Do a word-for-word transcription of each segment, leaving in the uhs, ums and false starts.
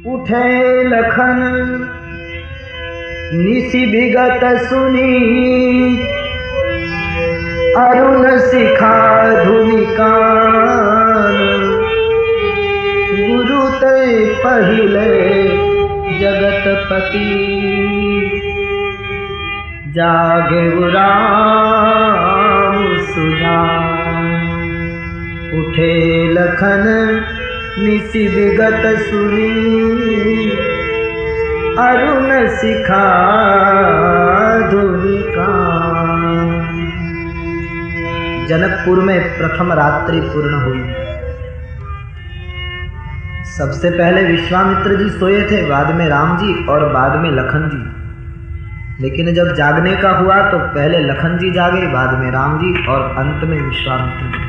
उठे लखन निशि विगत सुनी, अरुण शिखा धुनि कान। गुरु ते पहिले जगतपति, जागे राम सुजान। उठे लखन निशि विगत सुनी, अरुण शिखा धुनि कान। जनकपुर में प्रथम रात्रि पूर्ण हुई। सबसे पहले विश्वामित्र जी सोए थे, बाद में राम जी और बाद में लखन जी। लेकिन जब जागने का हुआ तो पहले लखन जी जागे, बाद में राम जी और अंत में विश्वामित्र जी।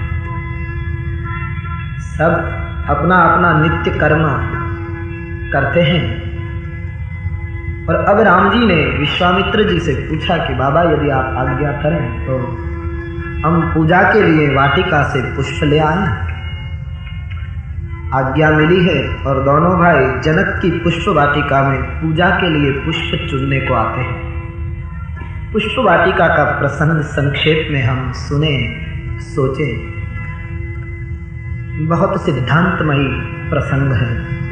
सब अपना अपना नित्य कर्म करते हैं। और अब राम जी ने विश्वामित्र जी से पूछा कि बाबा यदि आप आज्ञा करें तो हम पूजा के लिए वाटिका से पुष्प ले आए। आज्ञा मिली है और दोनों भाई जनक की पुष्प वाटिका में पूजा के लिए पुष्प चुनने को आते हैं। पुष्प वाटिका का प्रसंग संक्षेप में हम सुने, सोचे। बहुत सिद्धांतमयी प्रसंग है।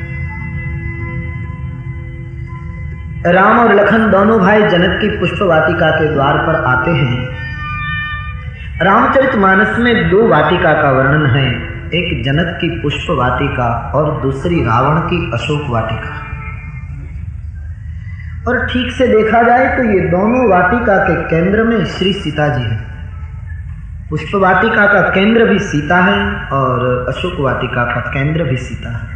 राम और लखन दोनों भाई जनक की पुष्प वाटिका के द्वार पर आते हैं। रामचरितमानस में दो वाटिका का वर्णन है, एक जनक की पुष्प वाटिका और दूसरी रावण की अशोक वाटिका। और ठीक से देखा जाए तो ये दोनों वाटिका के केंद्र में श्री सीता जी हैं। पुष्प वाटिका का केंद्र भी सीता है और अशोक वाटिका का केंद्र भी सीता है।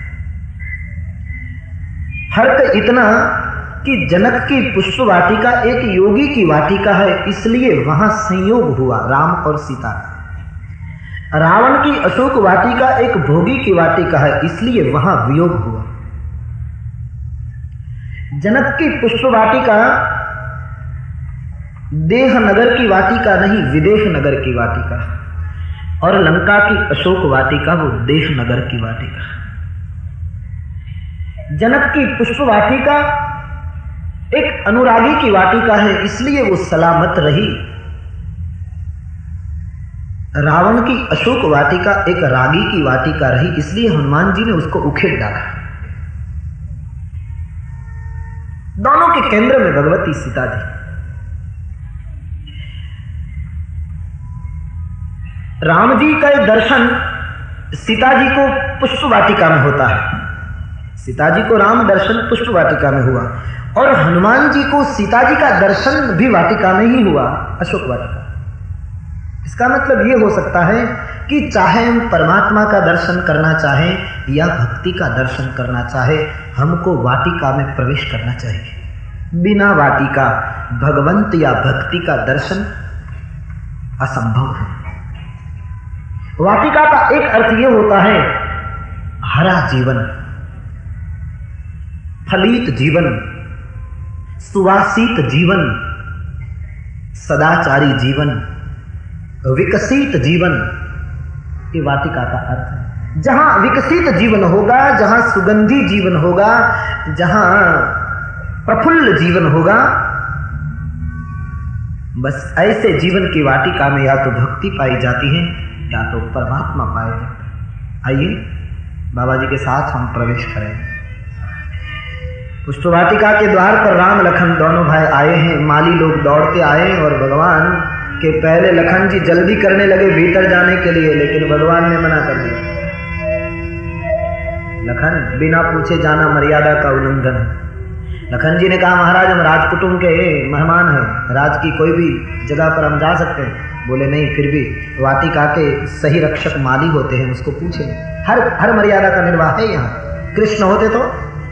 फर्क इतना कि जनक की पुष्प वाटिका एक योगी की वाटिका है, इसलिए वहां संयोग हुआ राम और सीता का। रावण की अशोक वाटिका एक भोगी की वाटिका है, इसलिए वहां वियोग हुआ। जनक की पुष्प वाटिका देह नगर की वाटिका नहीं, विदेह नगर की वाटिका। और लंका की अशोक वाटिका वो देह नगर की वाटिका। जनक की पुष्प वाटिका एक अनुरागी की वाटिका है, इसलिए वो सलामत रही। रावण की अशोक वाटिका एक रागी की वाटिका रही, इसलिए हनुमान जी ने उसको उखेड़ डाला। दोनों के केंद्र में भगवती सीता जी। राम जी का दर्शन सीता जी को पुष्प वाटिका में होता है। सीता जी को राम दर्शन पुष्प वाटिका में हुआ और हनुमान जी को सीता जी का दर्शन भी वाटिका में ही हुआ, अशोक वाटिका। इसका मतलब ये हो सकता है कि चाहे हम परमात्मा का दर्शन करना चाहें या भक्ति का दर्शन करना चाहे, हमको वाटिका में प्रवेश करना चाहिए। बिना वाटिका भगवंत या भक्ति का दर्शन असंभव है। वाटिका का एक अर्थ ये होता है हरा जीवन, फलित जीवन, सुवासित जीवन, सदाचारी जीवन, विकसित जीवन। ये वाटिका का अर्थ है। जहां विकसित जीवन होगा, जहां सुगंधी जीवन होगा, जहां प्रफुल्ल जीवन होगा, बस ऐसे जीवन की वाटिका में या तो भक्ति पाई जाती है या तो परमात्मा पाए जाते हैं। आइए बाबा जी के साथ हम प्रवेश करें। पुष्प वाटिका के द्वार पर राम लखन दोनों भाई आए हैं। माली लोग दौड़ते आए और भगवान के पहले लखन जी जल्दी करने लगे भीतर जाने के लिए, लेकिन भगवान ने मना कर दिया। लखन बिना पूछे जाना मर्यादा का उल्लंघन है। लखन जी ने कहा महाराज हम राजकुटुंब के मेहमान हैं, राज की कोई भी जगह पर हम जा सकते हैं। बोले नहीं, फिर भी वाटिका के सही रक्षक माली होते हैं, उसको पूछे। हर हर मर्यादा का निर्वाह है यहाँ। कृष्ण होते तो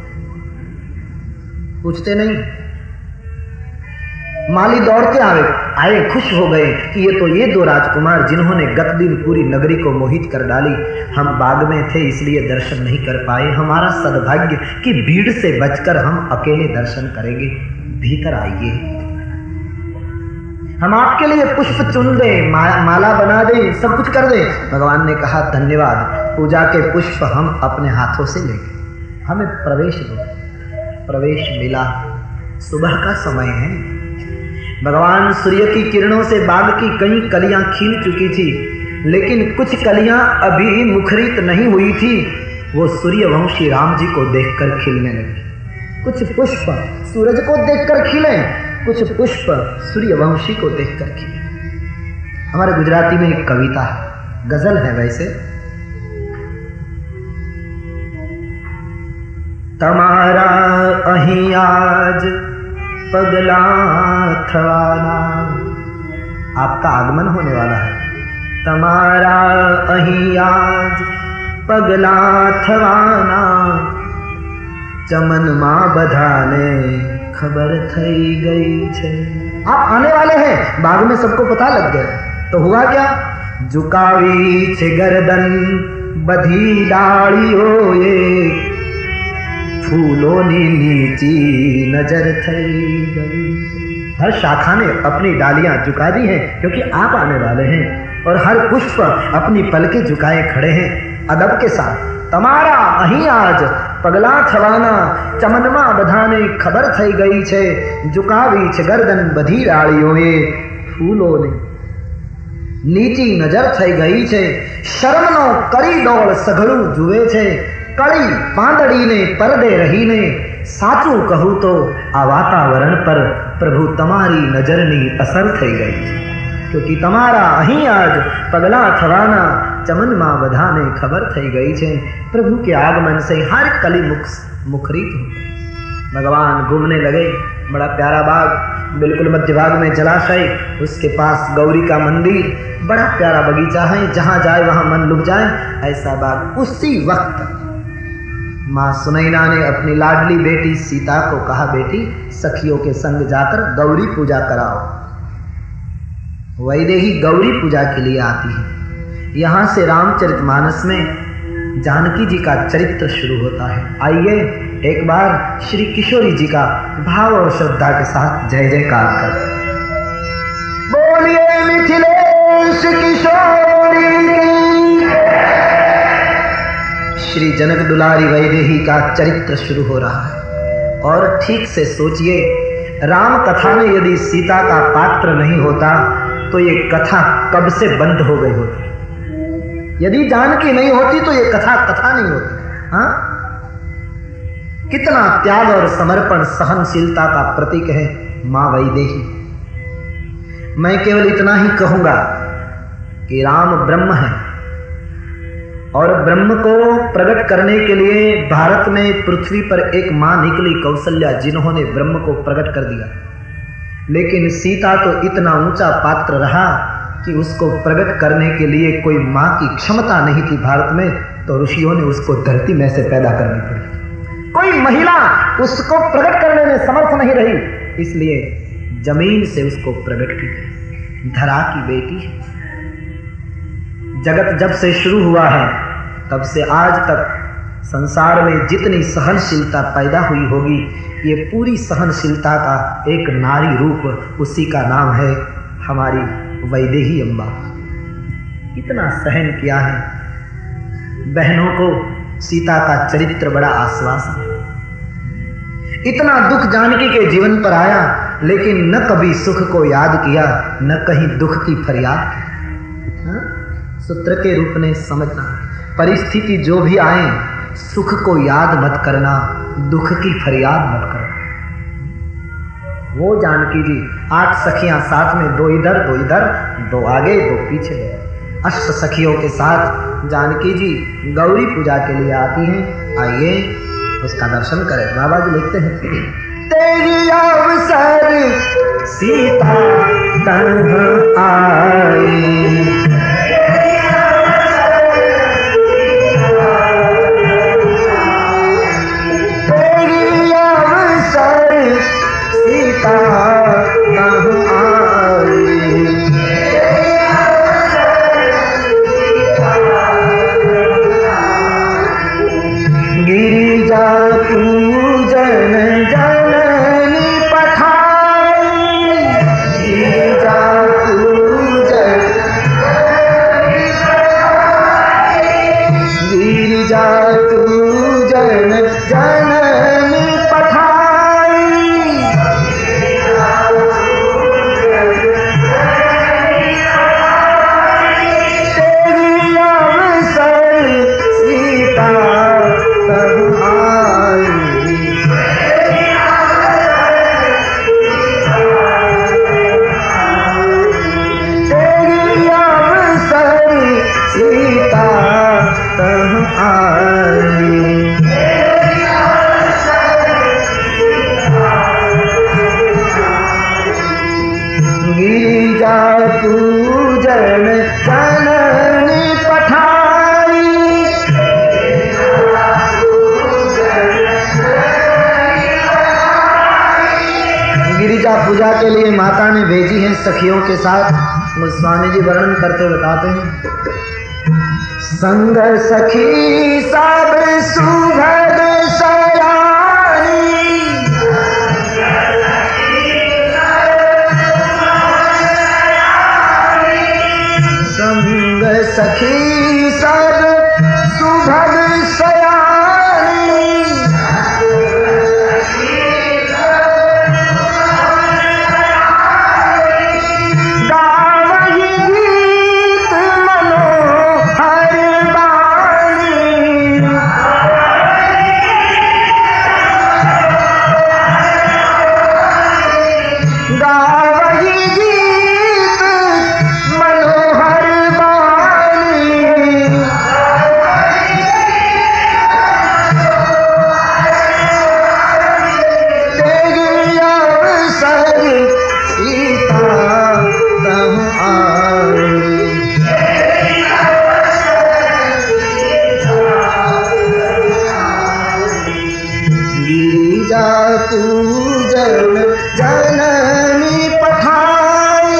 पूछते नहीं। माली दौड़ते आए आए खुश हो गए कि ये तो ये दो राजकुमार जिन्होंने गत दिन पूरी नगरी को मोहित कर डाली। हम बाग में थे इसलिए दर्शन नहीं कर पाए। हमारा सद्भाग्य कि भीड़ से बचकर हम अकेले दर्शन करेंगे। भीतर आइए, हम आपके लिए पुष्प चुन दें, मा, माला बना दें, सब कुछ कर दें। भगवान ने कहा धन्यवाद, पूजा के पुष्प हम अपने हाथों से लेंगे। हमें प्रवेश दो। प्रवेश मिला। सुबह का समय है। भगवान सूर्य की किरणों से बाग की कई कलियां खिल चुकी थी, लेकिन कुछ कलियां अभी मुखरित नहीं हुई थी। वो सूर्यवंशी राम जी को देखकर खिलने लगी। कुछ पुष्प सूरज को देखकर खिले, कुछ पुष्प सूर्यवंशी को देखकर खिले। हमारे गुजराती में एक कविता है, गजल है वैसे। तमारा अहीं आज पगला थवाना, आपका आगमन होने वाला है। तमारा अहीं आज पगला थवाना, चमन मां बधाने खबर थई गई छे। आप आने वाले हैं, बाग में सबको पता लग गया। तो हुआ क्या? झुकावी छे गर्दन बधी डालियो ये, फूलों नी नीची नजर थई गई। हर शाखा ने अपनी डालियां झुका दी हैं, क्योंकि आप आने वाले हैं। और हर पुष्प अपनी पलकें झुकाए खड़े हैं अदब के साथ। तमारा अहीं आज पगला थवाना, चमनमा बधाने खबर थई गई छे। झुकावी छे गर्दन बधी डालियो ये, फूलों ने नीची नजर થઈ ગઈ છે। શરમનો કરી ડોળ સઘળું જુએ છે, કળી પાંદડીને પરદે રહીને। સાચું કહું તો આ વાતાવરણ પર પ્રભુ તમારી નજરની અસર થઈ ગઈ છે, क्योंकि તમારા અહીં આજ પગલા થવાના, ચમનમાં બધાને ખબર થઈ ગઈ છે। प्रभु के आगमन से हर कली मुख मुखरित हो गई। भगवान घूमने लगे। बड़ा प्यारा बाग, बिल्कुल मध्य भाग में जलाशय, उसके पास गौरी का मंदिर, बड़ा प्यारा बगीचा है, जहाँ जाए वहाँ मन लुक जाए ऐसा बाग। उसी वक्त माँ सुनैना ने अपनी लाडली बेटी सीता को कहा, बेटी सखियों के संग जाकर गौरी पूजा कराओ। वैदेही गौरी पूजा के लिए आती है। यहाँ से रामचरितमानस में जानकी जी का चरित्र शुरू होता है। आइए एक बार श्री किशोरी जी का भाव और श्रद्धा के साथ जय जयकार कर बोलिए मिथिलेश किशोरी की। श्री जनक दुलारी वैदेही का चरित्र शुरू हो रहा है। और ठीक से सोचिए, राम कथा में यदि सीता का पात्र नहीं होता तो ये कथा कब से बंद हो गई होती। यदि जानकी नहीं होती तो ये कथा कथा नहीं होती। हाँ, कितना त्याग और समर्पण सहनशीलता का प्रतीक है मां वैदेही। मैं केवल इतना ही कहूंगा कि राम ब्रह्म है, और ब्रह्म को प्रकट करने के लिए भारत में पृथ्वी पर एक मां निकली, कौशल्या, जिन्होंने ब्रह्म को प्रकट कर दिया। लेकिन सीता तो इतना ऊंचा पात्र रहा कि उसको प्रकट करने के लिए कोई मां की क्षमता नहीं थी भारत में, तो ऋषियों ने उसको धरती में से पैदा करनी पड़ी। कोई महिला उसको प्रकट करने में समर्थ नहीं रही, इसलिए जमीन से उसको प्रकट की गई। धरा की बेटी है। जगत जब से शुरू हुआ है तब से आज तक संसार में जितनी सहनशीलता पैदा हुई होगी, ये पूरी सहनशीलता का एक नारी रूप, उसी का नाम है हमारी वैदेही अम्बा। इतना सहन किया है। बहनों को सीता का चरित्र बड़ा आश्वासन है। इतना दुख जानकी के जीवन पर आया, लेकिन न कभी सुख को याद किया, न कहीं दुख की फरियाद की। हाँ? सूत्र के रूप में समझना, परिस्थिति जो भी आए, सुख को याद मत करना, दुख की फरियाद मत करना। वो जानकी जी आठ सखियां साथ में, दो इधर दो इधर, दो आगे दो पीछे, अष्ट सखियों के साथ जानकी जी गौरी पूजा के लिए आती हैं। आइए उसका दर्शन करें। बाबा जी लिखते हैं, तेरी अवसर सीता तन्ह आई, गिरिजा पूजन जननी पठाई, गिरिजा पूजन गिरिजा पूजन पूजा के लिए माता ने भेजी है सखियों के साथ। वो स्वामी जी वर्णन करते बताते हैं, संग सखी सब सुभग सयानी, संग सखी सब सुभग सयानी, गावहि गीत मनोहर बानी, गावहि गीत मनोहर पूजन जननी पठाई,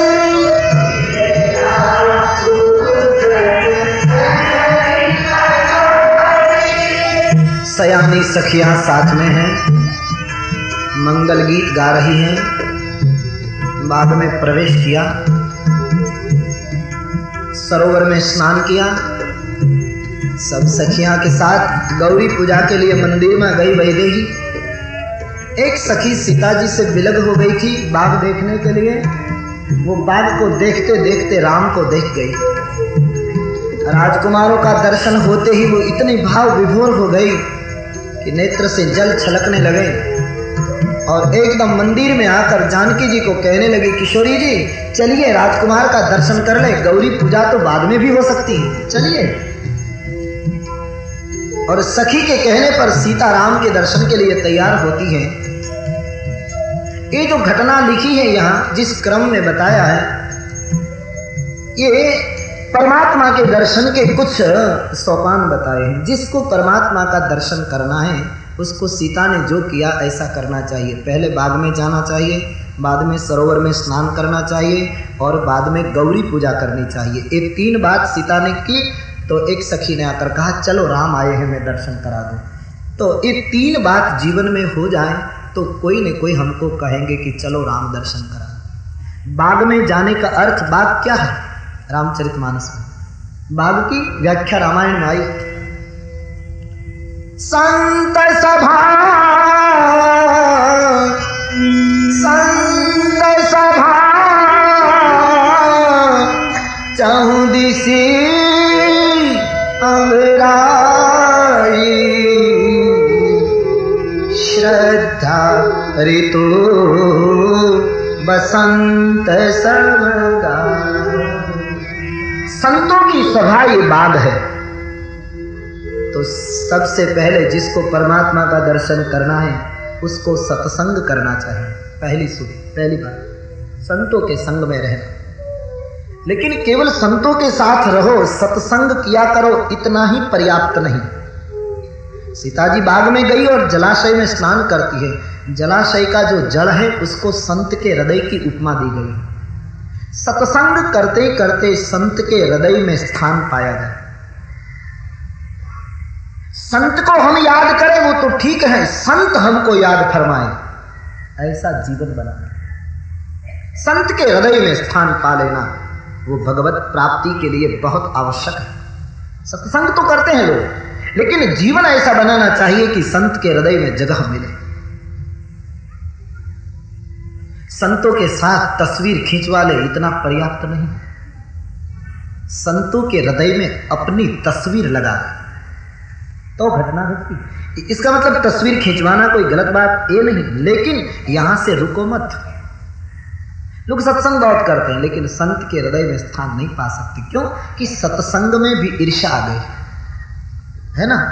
सयानी सखियां साथ में हैं, मंगल गीत गा रही हैं। बाग में प्रवेश किया, सरोवर में स्नान किया, सब सखियां के साथ गौरी पूजा के लिए मंदिर में गई वैदेही। एक सखी सीता जी से विलग हो गई थी बाग देखने के लिए। वो बाग को देखते देखते राम को देख गई। राजकुमारों का दर्शन होते ही वो इतनी भाव विभोर हो गई कि नेत्र से जल छलकने लगे और एकदम मंदिर में आकर जानकी जी को कहने लगी, किशोरी जी चलिए राजकुमार का दर्शन कर ले, गौरी पूजा तो बाद में भी हो सकती है, चलिए। और सखी के कहने पर सीता राम के दर्शन के लिए तैयार होती है। ये जो घटना लिखी है यहाँ, जिस क्रम में बताया है, ये परमात्मा के दर्शन के कुछ सोपान बताए हैं। जिसको परमात्मा का दर्शन करना है उसको सीता ने जो किया ऐसा करना चाहिए। पहले बाग में जाना चाहिए, बाद में सरोवर में स्नान करना चाहिए और बाद में गौरी पूजा करनी चाहिए। ये तीन बात सीता ने की तो एक सखी ने आकर कहा, चलो राम आए हैं, मैं दर्शन करा दूं। तो ये तीन बात जीवन में हो जाए तो कोई न कोई हमको कहेंगे कि चलो राम दर्शन करा। बाग में जाने का अर्थ, बाग क्या है? रामचरितमानस में बाग की व्याख्या रामायण में आई। संत सभा, संत सभा चहुं दिसी अंगराई, श्रद्धा ऋतु बसंत समगा। संतों की सभा ये बाग है। तो सबसे पहले जिसको परमात्मा का दर्शन करना है उसको सत्संग करना चाहिए। पहली सुन पहली बात, संतों के संग में रहना। लेकिन केवल संतों के साथ रहो, सत्संग किया करो, इतना ही पर्याप्त नहीं। सीता जी बाग में गई और जलाशय में स्नान करती है। जलाशय का जो जल है उसको संत के हृदय की उपमा दी गई। सत्संग करते करते संत के हृदय में स्थान पाया जाए। संत को हम याद करें वो तो ठीक है, संत हमको याद फरमाए, ऐसा जीवन बनाना। संत के हृदय में स्थान पा लेना वो भगवत प्राप्ति के लिए बहुत आवश्यक है। सत्संग तो करते हैं लोग, लेकिन जीवन ऐसा बनाना चाहिए कि संत के हृदय में जगह मिले। संतों के साथ तस्वीर खींचवा ले, इतना पर्याप्त नहीं। संतों के हृदय में अपनी तस्वीर लगा तो घटना घटती। इसका मतलब तस्वीर खिंचवाना कोई गलत बात ये नहीं, लेकिन यहां से रुको मत। लोग सत्संग बहुत करते हैं लेकिन संत के हृदय में स्थान नहीं पा सकते। क्यों? कि सत्संग में भी ईर्ष्या आ गई है ना।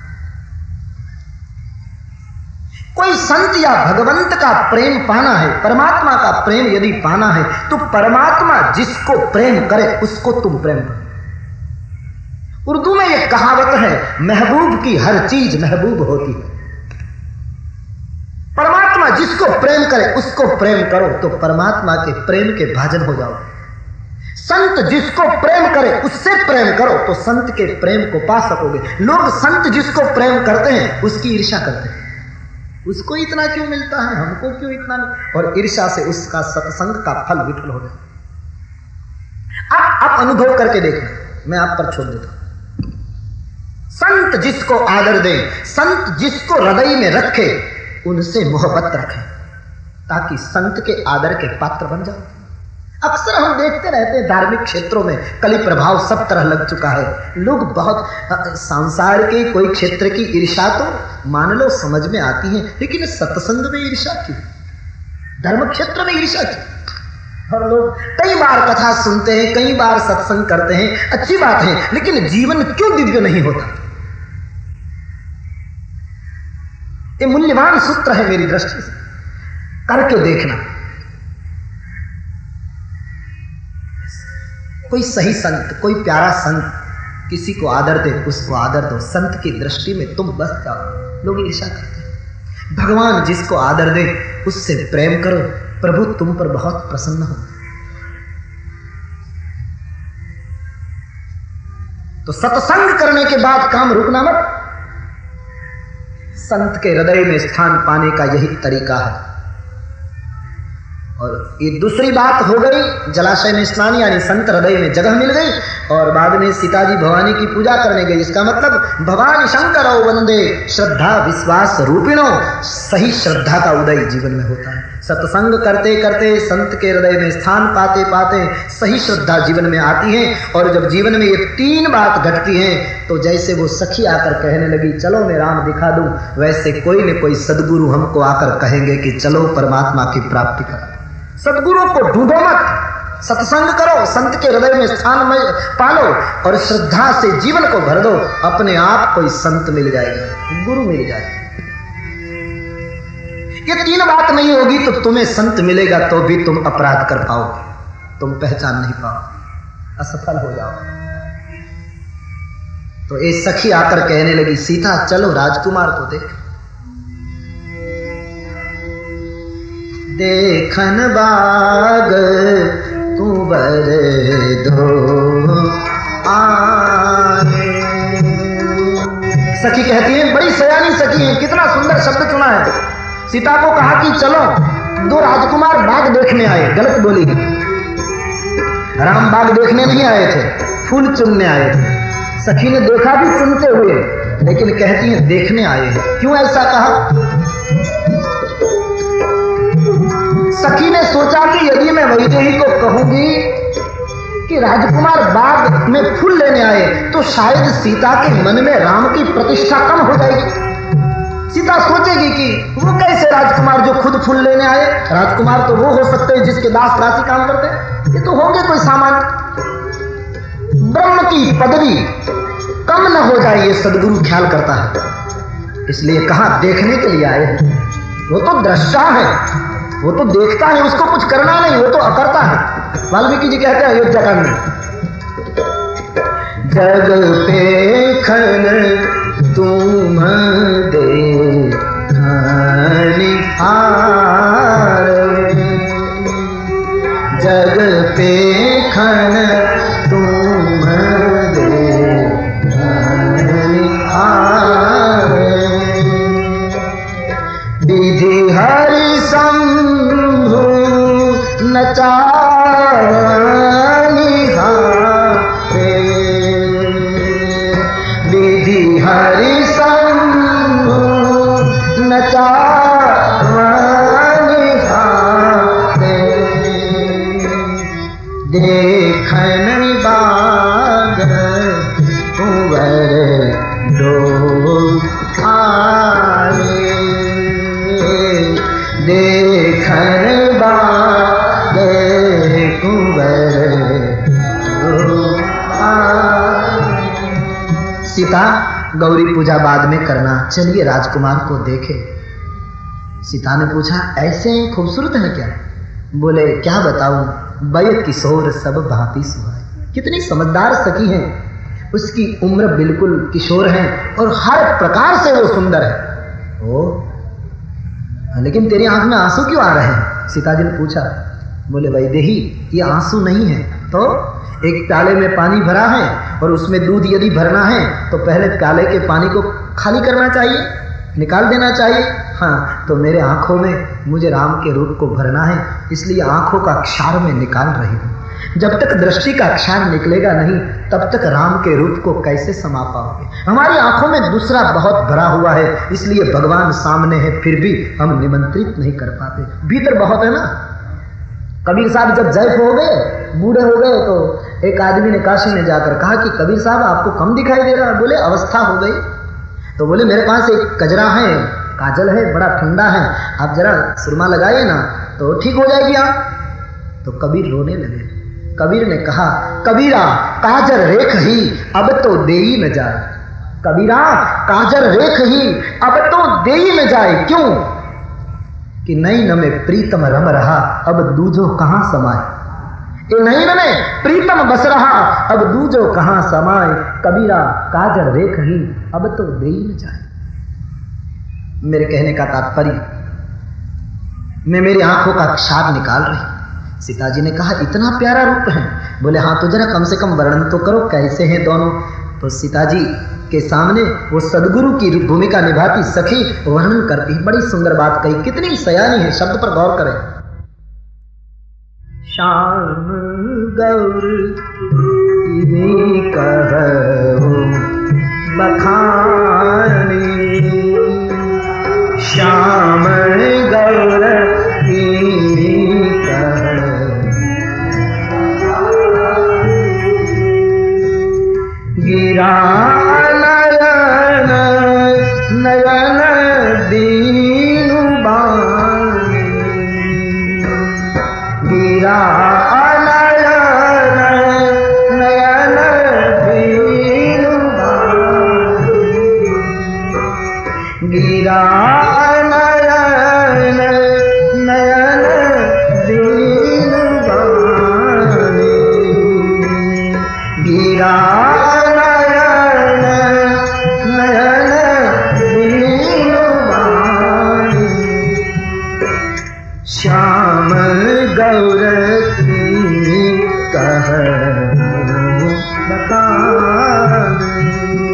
कोई संत या भगवंत का प्रेम पाना है, परमात्मा का प्रेम यदि पाना है तो परमात्मा जिसको प्रेम करे उसको तुम प्रेम करो। उर्दू में एक कहावत है, महबूब की हर चीज महबूब होती है। परमात्मा जिसको प्रेम करे उसको प्रेम करो तो परमात्मा के प्रेम के भाजन हो जाओ। संत जिसको प्रेम करे उससे प्रेम करो तो संत के प्रेम को पा सकोगे। लोग संत जिसको प्रेम करते हैं उसकी ईर्ष्या करते हैं, उसको इतना क्यों मिलता है, हमको क्यों इतना नहीं, और ईर्ष्या से उसका सत्संग का फल विफल हो जाए। आप आप अनुभव करके देखना, मैं आप पर छोड़ देता हूं। संत जिसको आदर दे, संत जिसको हृदय में रखे, उनसे मोहब्बत रखें ताकि संत के आदर के पात्र बन जाओ। अक्सर हम देखते रहते हैं धार्मिक क्षेत्रों में कली प्रभाव सब तरह लग चुका है। लोग बहुत संसार के कोई क्षेत्र की ईर्ष्या तो मान लो समझ में आती है, लेकिन सत्संग में ईर्ष्या क्यों, धर्म क्षेत्र में ईर्ष्या क्यों। और लोग कई बार कथा सुनते हैं, कई बार सत्संग करते हैं, अच्छी बात है, लेकिन जीवन क्यों दिव्य नहीं होता। ये मूल्यवान सूत्र है मेरी दृष्टि से, करके देखना। कोई सही संत, कोई प्यारा संत किसी को आदर दे, उसको आदर दो। संत की दृष्टि में तुम बस जाओ, लोग ईर्ष्या करते हैं। भगवान जिसको आदर दे उससे प्रेम करो, प्रभु तुम पर बहुत प्रसन्न हो। तो सत्संग करने के बाद काम रुकना मत। संत के हृदय में स्थान पाने का यही तरीका है। और ये दूसरी बात हो गई, जलाशय में स्नान, यानी संत हृदय में जगह मिल गई। और बाद में सीता जी भवानी की पूजा करने गई। इसका मतलब भवानी शंकर वंदे श्रद्धा विश्वास रूपिणो, सही श्रद्धा का उदय जीवन में होता है। सत्संग करते करते संत के हृदय में स्थान पाते पाते सही श्रद्धा जीवन में आती है। और जब जीवन में ये तीन बात घटती हैं तो जैसे वो सखी आकर कहने लगी चलो मैं राम दिखा दूं, वैसे कोई न कोई सदगुरु हमको आकर कहेंगे कि चलो परमात्मा की प्राप्ति करो। सदगुरु को ढूंढो मत, सत्संग करो, संत के हृदय में स्थान में पालो और श्रद्धा से जीवन को भर दो। अपने आप कोई संत मिल जाएगा, गुरु मिल जाएगा। ये तीन बात नहीं होगी तो तुम्हें संत मिलेगा तो भी तुम अपराध कर पाओगे, तुम पहचान नहीं पाओगे, असफल हो जाओगे। तो ये सखी आकर कहने लगी सीता चलो राजकुमार को देख। देखन बाग कुंवर दो आए। सखी कहती है, बड़ी सयानी सखी है, कितना सुंदर शब्द चुना है। सीता को कहा कि चलो, दो राजकुमार बाग देखने आए। गलत बोली है, राम बाग देखने नहीं आए थे, फूल चुनने आए थे। सखी ने देखा भी चुनते हुए, लेकिन कहती है देखने आए हैं। क्यों ऐसा कहा? सखी ने सोचा कि यदि मैं वैदेही को कहूंगी कि राजकुमार बाग में फूल लेने आए तो शायद सीता के मन में राम की प्रतिष्ठा कम हो जाएगी। सीता सोचेगी कि वो कैसे राजकुमार जो खुद फूल लेने आए, राजकुमार तो वो हो सकते हैं जिसके दास दासी काम करते हैं, ये तो होंगे कोई सामान्य। ब्रह्म की पदवी कम न हो जाए ये सदगुरु ख्याल करता है, इसलिए कहा देखने के लिए आए हैं। वो तो दृष्टा है, वो तो देखता है, उसको कुछ करना नहीं, वो तो अकर्ता है। वाल्मीकि जी कहते हैं अयोध्या कांड में, जग पे खन तुम दे हार, जग पे खन तुम दे हार, विधि हरि शंभु नचानिहारे, विधि हरि शंभु नचानिहारे, देखन बाग कुंवर दो आए, देखन बाग कुंवर दो आए। सीता गौरी पूजा बाद में करना, चलिए राजकुमार को देखे। सीता ने पूछा ऐसे खूबसूरत है क्या? बोले क्या बताऊं, बय किशोर सब भांति सुहाए। कितनी समझदार सखी है, उसकी उम्र बिल्कुल किशोर है और हर प्रकार से वो सुंदर है। ओ लेकिन तेरी आंख में आंसू क्यों आ रहे हैं? सीता जी ने पूछा। बोले वैदेही, ये आंसू नहीं है तो एक प्याले में पानी भरा है और उसमें दूध यदि भरना है तो पहले प्याले के पानी को खाली करना चाहिए, निकाल देना चाहिए। हाँ, तो मेरे आंखों में मुझे राम के रूप को भरना है, इसलिए आंखों का क्षार में निकाल रही हूँ। जब तक दृष्टि का क्षार निकलेगा नहीं तब तक राम के रूप को कैसे समा पाओगे? हमारी आंखों में दूसरा बहुत भरा हुआ है, इसलिए भगवान सामने है फिर भी हम निमंत्रित नहीं कर पाते। भीतर बहुत है ना। कबीर साहब जब जैफ हो गए, बूढ़े हो गए, तो एक आदमी ने काशी में जाकर कहा कि कबीर साहब आपको कम दिखाई दे रहा है। बोले अवस्था हो गई। तो बोले मेरे पास एक कजरा है, काजल है, बड़ा ठंडा है, आप जरा सुरमा लगाइए ना तो ठीक हो जाएगी आप। तो कबीर रोने लगे। कबीर ने कहा, कबीरा काजर रेख ही अब तो दे ही न जाए। कबीरा काजर रेख ही अब तो दे ही न जाए। क्यों? कि नैन में प्रीतम रम रहा अब दूजो कहां समाए। नैन में प्रीतम बस रहा अब दूजो कहां समाए। कबीरा काजर रेख ही अब तो दे ही न जाए। मेरे कहने का तात्पर्य, मैं मेरी आंखों का क्षार निकाल रही। सीता जी ने कहा इतना प्यारा रूप है। बोले हाँ, तो जरा कम से कम वर्णन तो करो कैसे हैं दोनों। तो सीता जी के सामने वो सदगुरु की भूमिका निभाती सखी वर्णन करती। बड़ी सुंदर बात कही, कितनी सयानी है, शब्द पर गौर करें। श्याम गौर कहूं बखानी, श्याम गौर गिरा नयन नयन दीनु बानी, गिरा नयन नयन दीनु बानी, गिरा नयन नयन दीनु बानी, गिरा श्याम गौर की कहूं बखानी।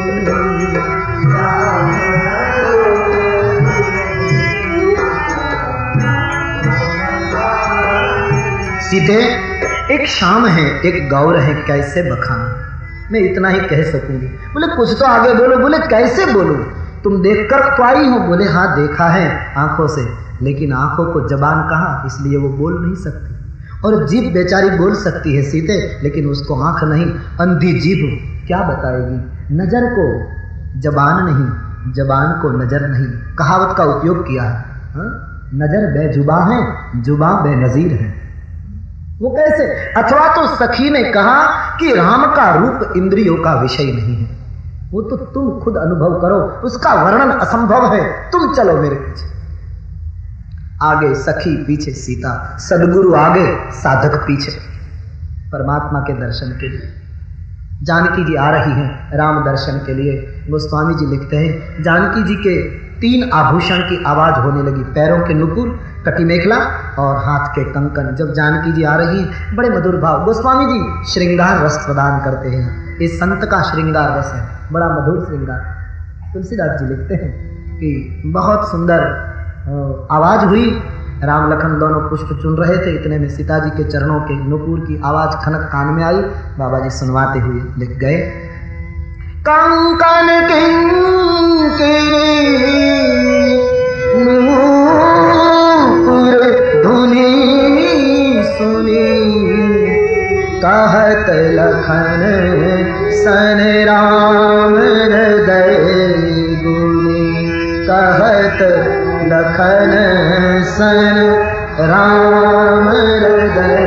सीधे एक शाम है, एक गौर है, कैसे बखान। मैं इतना ही कह सकूंगी। बोले कुछ तो आगे बोलो। बोले कैसे बोलूं? तुम देखकर तो आई हो। बोले हाँ, देखा है आंखों से, लेकिन आंखों को जबान कहाँ, इसलिए वो बोल नहीं सकती। और जीभ बेचारी बोल सकती है सीते, लेकिन उसको आंख नहीं। अंधी जीभ क्या बताएगी? नजर को जबान नहीं, जबान को नजर नहीं। कहावत का उपयोग किया है। हा? नजर बेजुबा है, जुबा बेनजीर है। वो कैसे? अथवा तो सखी ने कहा कि राम का रूप इंद्रियों का विषय नहीं है, वो तो तुम खुद अनुभव करो, उसका वर्णन असंभव है। तुम चलो मेरे पीछे। आगे सखी, पीछे सीता, सदगुरु आगे, साधक पीछे, परमात्मा के दर्शन के लिए। जानकी जी आ रही हैं राम दर्शन के लिए। गोस्वामी जी लिखते हैं जानकी जी के तीन आभूषण की आवाज होने लगी, पैरों के नुपुर, कटी मेखला और हाथ के कंकन। जब जानकी जी आ रही हैं, बड़े मधुर भाव। गोस्वामी जी श्रृंगार रस प्रदान करते हैं। इस संत का श्रृंगार रस है, बड़ा मधुर श्रृंगार। तुलसीदास जी लिखते हैं कि बहुत सुंदर आवाज हुई। राम लखन दोनों पुष्प चुन रहे थे, इतने में सीता जी के चरणों के नुपुर की आवाज खनक कान में आई। बाबा जी सुनवाते हुए लिख गए, कंकन किंकिनी नूपुर धुनी सुनी, कहत लखन सन राम हृदय गुनी, कहत लखन सन राम हृदय।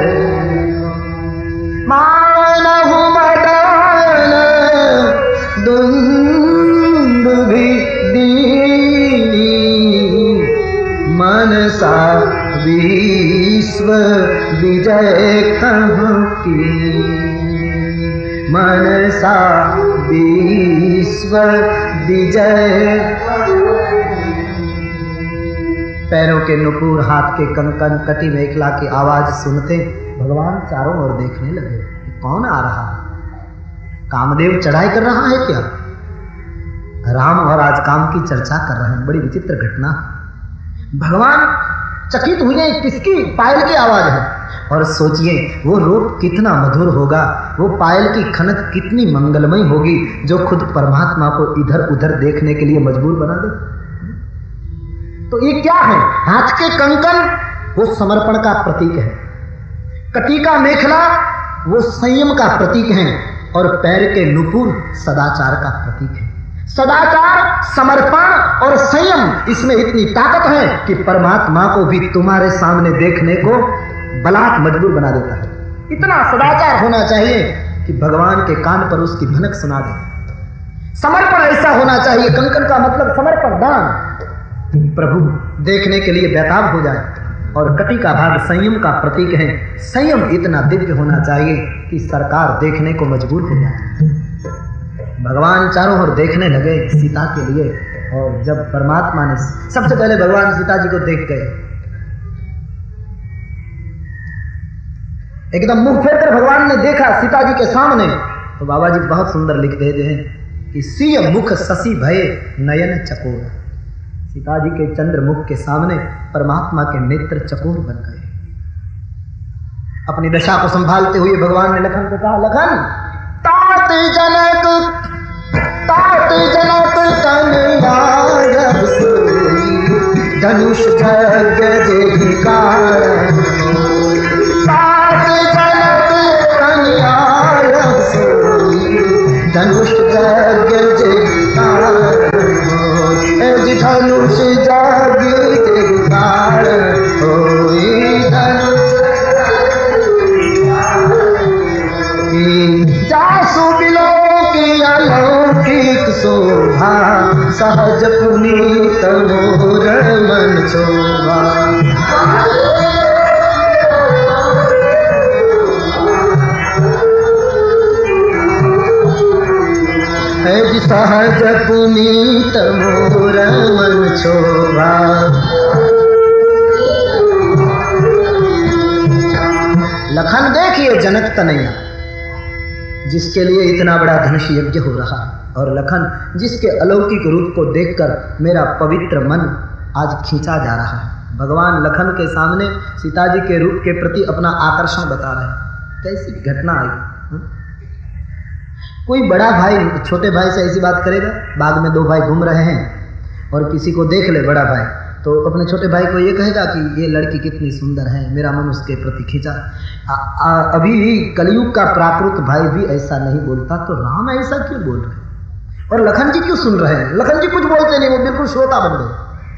मानहु मदन दुंदुभि दीनी, मनसा विश्व विजय कहूं की, मनसा विश्व विजय। पैरों के नुपुर, हाथ के कंकन, कटी मेखला की आवाज सुनते भगवान चारों ओर देखने लगे। कौन आ रहा है? कामदेव चढ़ाई कर रहा है क्या? राम और आज काम की चर्चा कर रहे हैं। बड़ी विचित्र घटना। भगवान चकित हुए, किसकी? पायल की आवाज है। और सोचिए वो रूप कितना मधुर होगा, वो पायल की खनक कितनी मंगलमय होगी, जो खुद परमात्मा को इधर उधर देखने के लिए मजबूर बना दे। तो ये क्या है? हाथ के कंकन वो समर्पण का प्रतीक है, कटी का मेखला वो संयम का प्रतीक है, और पैर के नुपुर सदाचार का प्रतीक है। सदाचार, समर्पण और संयम, इसमें इतनी ताकत है कि परमात्मा को भी तुम्हारे सामने देखने को बलात् मजबूर बना देता है। इतना सदाचार होना चाहिए कि भगवान के कान पर उसकी भनक सुना दे। समर्पण ऐसा होना चाहिए, कंकन का मतलब समर्पण, दान, प्रभु देखने के लिए बेताब हो जाए। और कटी का भाग संयम का प्रतीक है। संयम इतना दिव्य होना चाहिए कि सरकार देखने को मजबूर हो जाए। भगवान चारों ओर देखने लगे सीता के लिए, और जब परमात्मा ने सबसे पहले भगवान सीता जी को देख गए, एकदम मुंह फेर कर भगवान ने देखा सीता जी के सामने, तो बाबा जी बहुत सुंदर लिख देते हैं कि सीय मुख शशि भय नयन चकोर। सीता जी के चंद्र मुख के सामने परमात्मा के नेत्र चकोर बन गए। अपनी दशा को संभालते हुए भगवान ने लखन को कहा, लखन तात जनक तात जनक कन्या सोई, धनुष जग जेहिकार। तात जनक कन्या सोई, धनुष जग जेहिकार। धनुष जग जेहिकार होई, धनुष जासु बिलोकी अलौकिक शोभा, सहज पुनीत मोर मन शोभा। सहज पुनीत मोर मन शोभा। लखन देखिए जनक तनैया, जिसके लिए इतना बड़ा धनुष यज्ञ हो रहा है, और लखन जिसके अलौकिक रूप को देखकर मेरा पवित्र मन आज खींचा जा रहा है। भगवान लखन के सामने सीता जी के रूप के प्रति अपना आकर्षण बता रहे हैं। कैसी घटना आई। कोई बड़ा भाई छोटे भाई से ऐसी बात करेगा? बाग में दो भाई घूम रहे हैं और किसी को देख ले बड़ा भाई, तो अपने छोटे भाई को ये कहेगा कि ये लड़की कितनी सुंदर है, मेरा मन उसके प्रति खींचा। आ, आ, अभी भी कलयुग का प्राकृत भाई भी ऐसा नहीं बोलता, तो राम ऐसा क्यों बोल रहे हैं? और लखन जी क्यों सुन रहे हैं? लखन जी कुछ बोलते नहीं, वो बिल्कुल श्रोता बन गए।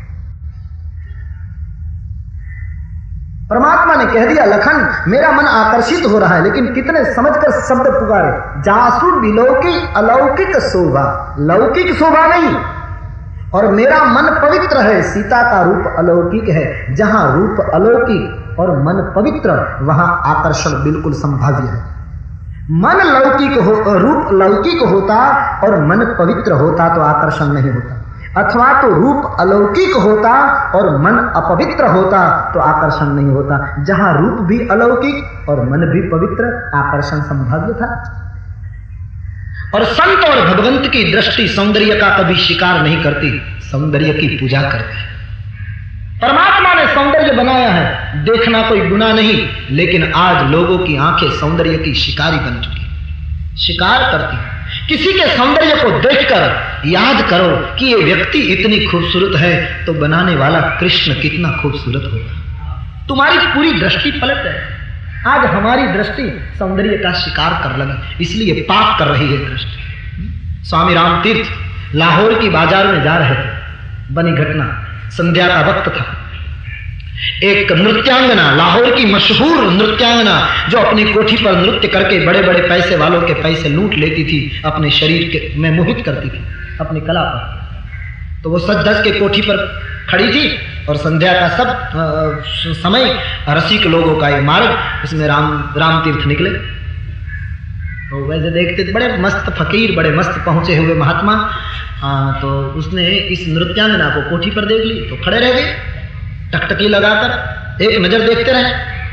परमात्मा ने कह दिया, लखन मेरा मन आकर्षित हो रहा है, लेकिन कितने समझकर शब्द पुकारे, जासु बिलोकी अलौकिक शोभा, लौकिक शोभा नहीं। और मेरा मन पवित्र है, सीता का रूप अलौकिक है। जहां रूप अलौकिक और मन पवित्र, वहां आकर्षण बिल्कुल संभाव्य है। मन लौकिक हो, रूप लौकिक होता और मन पवित्र होता तो आकर्षण नहीं होता, अथवा तो रूप अलौकिक होता और मन अपवित्र होता तो आकर्षण नहीं होता। जहां रूप भी अलौकिक और मन भी पवित्र, आकर्षण संभाव्य था। और संत और भगवंत की दृष्टि सौंदर्य का कभी शिकार नहीं करती, सौंदर्य की पूजा करती है। परमात्मा ने सौंदर्य बनाया है, देखना कोई गुनाह नहीं, लेकिन आज लोगों की आंखें सौंदर्य की शिकारी बन चुकी, शिकार करती है। किसी के सौंदर्य को देखकर याद करो कि ये व्यक्ति इतनी खूबसूरत है, तो बनाने वाला कृष्ण कितना खूबसूरत होगा। तुम्हारी पूरी दृष्टि पलट है। आज हमारी दृष्टि सौंदर्य का शिकार कर लगी, इसलिए पाप कर रही है दृष्टि। स्वामी राम तीर्थ लाहौर की बाजार में जा रहे थे, बनी घटना, संध्या का वक्त था। एक नृत्यांगना, लाहौर की मशहूर नृत्यांगना, जो अपनी कोठी पर नृत्य करके बड़े बड़े पैसे वालों के पैसे लूट लेती थी, अपने शरीर के में मोहित करती थी अपनी कला पर। तो वो सज धज के कोठी पर खड़ी थी, और संध्या का सब आ, समय रसिक लोगों का ये मार्ग, इसमें राम राम तीर्थ निकले। तो वैसे देखते थे बड़े मस्त फकीर, बड़े मस्त पहुंचे हुए महात्मा। आ, तो उसने इस नृत्यांगना को कोठी पर देख ली तो खड़े रह गए। टकटकी लगाकर एक नजर देखते रहे।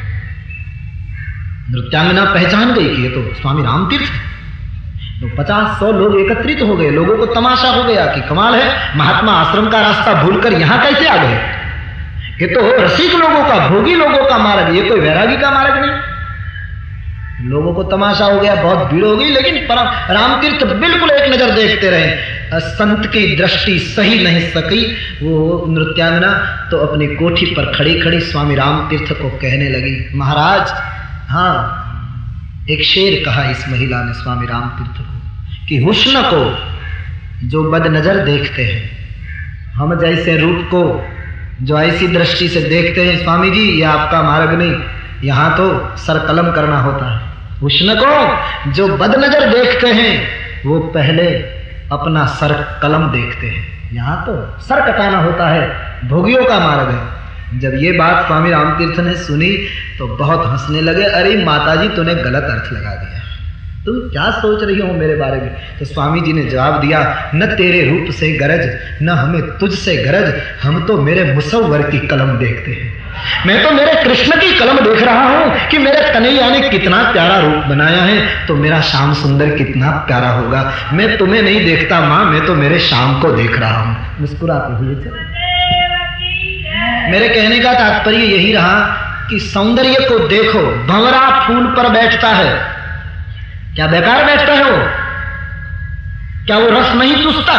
नृत्यांगना पहचान गई कि ये तो स्वामी राम तीर्थ है। तो पचास सौ लोग एकत्रित हो गए। लोगों को तमाशा हो गया कि कमाल है, महात्मा आश्रम का रास्ता भूलकर यहां कैसे आ गए। ये तो रसिक लोगों का, भोगी लोगों का मार्ग, ये कोई वैरागी का मार्ग नहीं। लोगों को तमाशा हो गया, बहुत भीड़ हो गई। लेकिन परम राम तीर्थ बिल्कुल एक नजर देखते रहे। संत की दृष्टि सही नहीं सकी। वो नृत्यांगना तो अपनी कोठी पर खड़ी खड़ी स्वामी राम तीर्थ को कहने लगी, महाराज, हाँ, एक शेर कहा इस महिला ने स्वामी राम तीर्थ को कि हुस्न को जो बदनजर देखते हैं, हम जैसे रूप को जो ऐसी दृष्टि से देखते हैं, स्वामी जी ये आपका मार्ग नहीं, यहाँ तो सर कलम करना होता है। हुस्न को जो बदनजर देखते हैं वो पहले अपना सर कलम देखते हैं, यहाँ तो सर कटाना होता है, भोगियों का मार्ग है। जब ये बात स्वामी रामतीर्थ ने सुनी तो बहुत हंसने लगे। अरे माताजी, तूने गलत अर्थ लगा दिया, तुम क्या सोच रही हो मेरे बारे में। तो स्वामी जी ने जवाब दिया, न तेरे रूप से गरज, न हमें तुझसे गरज, हम तो मेरे मुसव्वर की कलम देखते हैं। मैं तो मेरे कृष्ण की कलम देख रहा हूं कि मेरे कन्हैया ने कितना प्यारा रूप बनाया है, तो मेरा श्याम सुंदर कितना प्यारा होगा। मैं तुम्हें नहीं देखता माँ, मैं तो मेरे श्याम को देख रहा हूं। मुस्कुराते हुए चले। मेरे कहने का तात्पर्य यही रहा कि सौंदर्य को देखो। भंवरा फूल पर बैठता है, क्या बेकार बैठता है वो? क्या वो रस नहीं चूसता?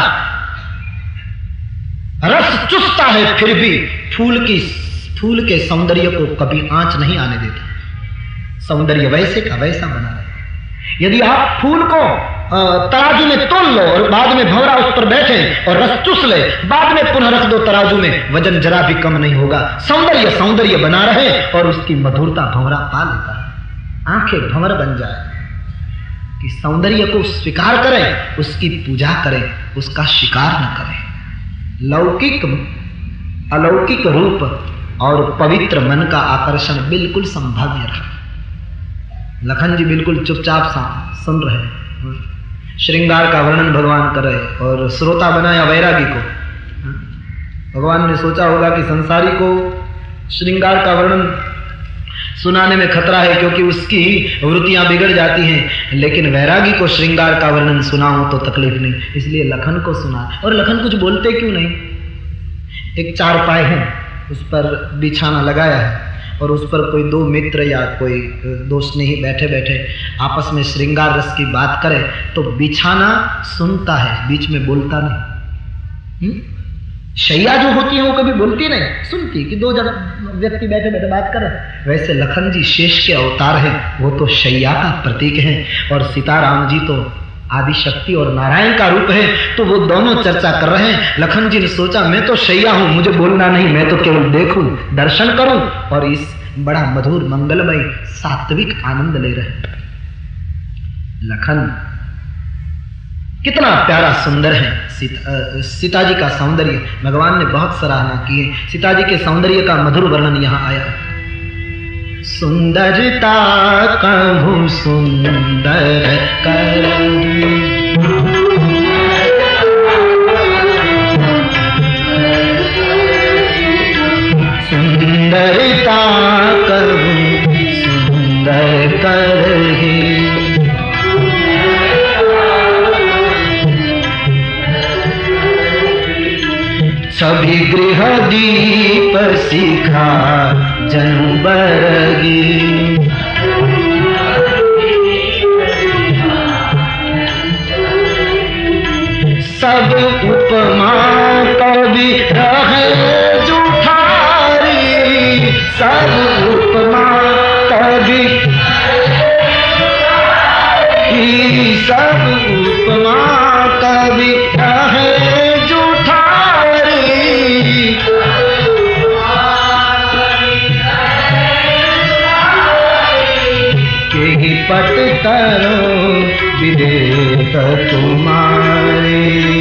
रस चूसता है, फिर भी फूल की फूल के सौंदर्य को कभी आंच नहीं आने देता। सौंदर्य वैसे का वैसा बना रहे। यदि आप फूल को तराजू में तोल लो और बाद में भंवरा उस पर बैठे और रस चूस ले, बाद में पुनः रख दो तराजू में, वजन जरा भी कम नहीं होगा। सौंदर्य सौंदर्य बना रहे और उसकी मधुरता भंवरा पा लेता है। आंखें भंवर बन जाए कि सौंदर्य को स्वीकार करें, उसकी पूजा करें, उसका शिकार न करें। लौकिक अलौकिक रूप और पवित्र मन का आकर्षण बिल्कुल संभाव्य रहा। लखन जी बिल्कुल चुपचाप सा सुन रहे, श्रृंगार का वर्णन भगवान कर रहे और श्रोता बनाया वैरागी को। भगवान ने सोचा होगा कि संसारी को श्रृंगार का वर्णन सुनाने में खतरा है क्योंकि उसकी वृत्तियां बिगड़ जाती हैं, लेकिन वैरागी को श्रृंगार का वर्णन सुनाऊं तो तकलीफ नहीं, इसलिए लखन को सुना। और लखन कुछ बोलते क्यों नहीं? एक चारपाई है, उस पर बिछाना लगाया है और उस पर कोई दो मित्र या कोई दोस्त नहीं बैठे बैठे आपस में श्रृंगार रस की बात करे तो बिछाना सुनता है, बीच में बोलता नहीं। हुँ? शैया जो होती है वो कभी बोलती नहीं, सुनती कि दो जन व्यक्ति बैठे बैठे बात कर रहे। वैसे लखन जी शेष के अवतार हैं, वो तो शैया का प्रतीक है और सीताराम जी तो आदि शक्ति और नारायण का रूप है, तो वो दोनों चर्चा कर रहे हैं। लखन जी ने सोचा मैं तो शैया हूं, मुझे बोलना नहीं, मैं तो केवल देखूं, दर्शन करूं और इस बड़ा मधुर मंगलमय सात्विक आनंद ले रहे। लखन कितना प्यारा सुंदर है। सीता, सीता जी का सौंदर्य भगवान ने बहुत सराहना की है। सीता जी के सौंदर्य का मधुर वर्णन यहाँ आया। सुंदरता कहूँ सुंदर कर, सुंदरता कहूँ सुंदर कर, सभी गृह दीप शिखा जनु बरगी, सब उपमा कवि रहे जुठारी, सब उपमा कवि, सब उपमा कवि रहे पट करो विदेह तुम्हारे,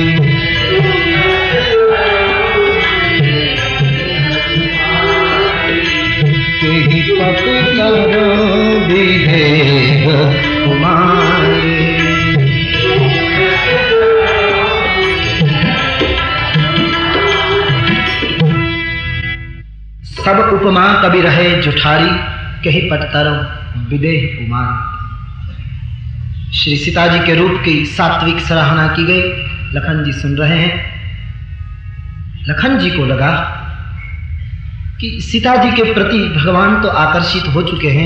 केहि पट करो विदेह तुम्हारे। सब उपमा कभी रहे जुठारी, कही पटतर विदेह कुमार। श्री सीता जी के रूप की सात्विक सराहना की गई। लखन जी सुन रहे हैं। लखन जी को लगा कि सीता जी के प्रति भगवान तो आकर्षित हो चुके हैं,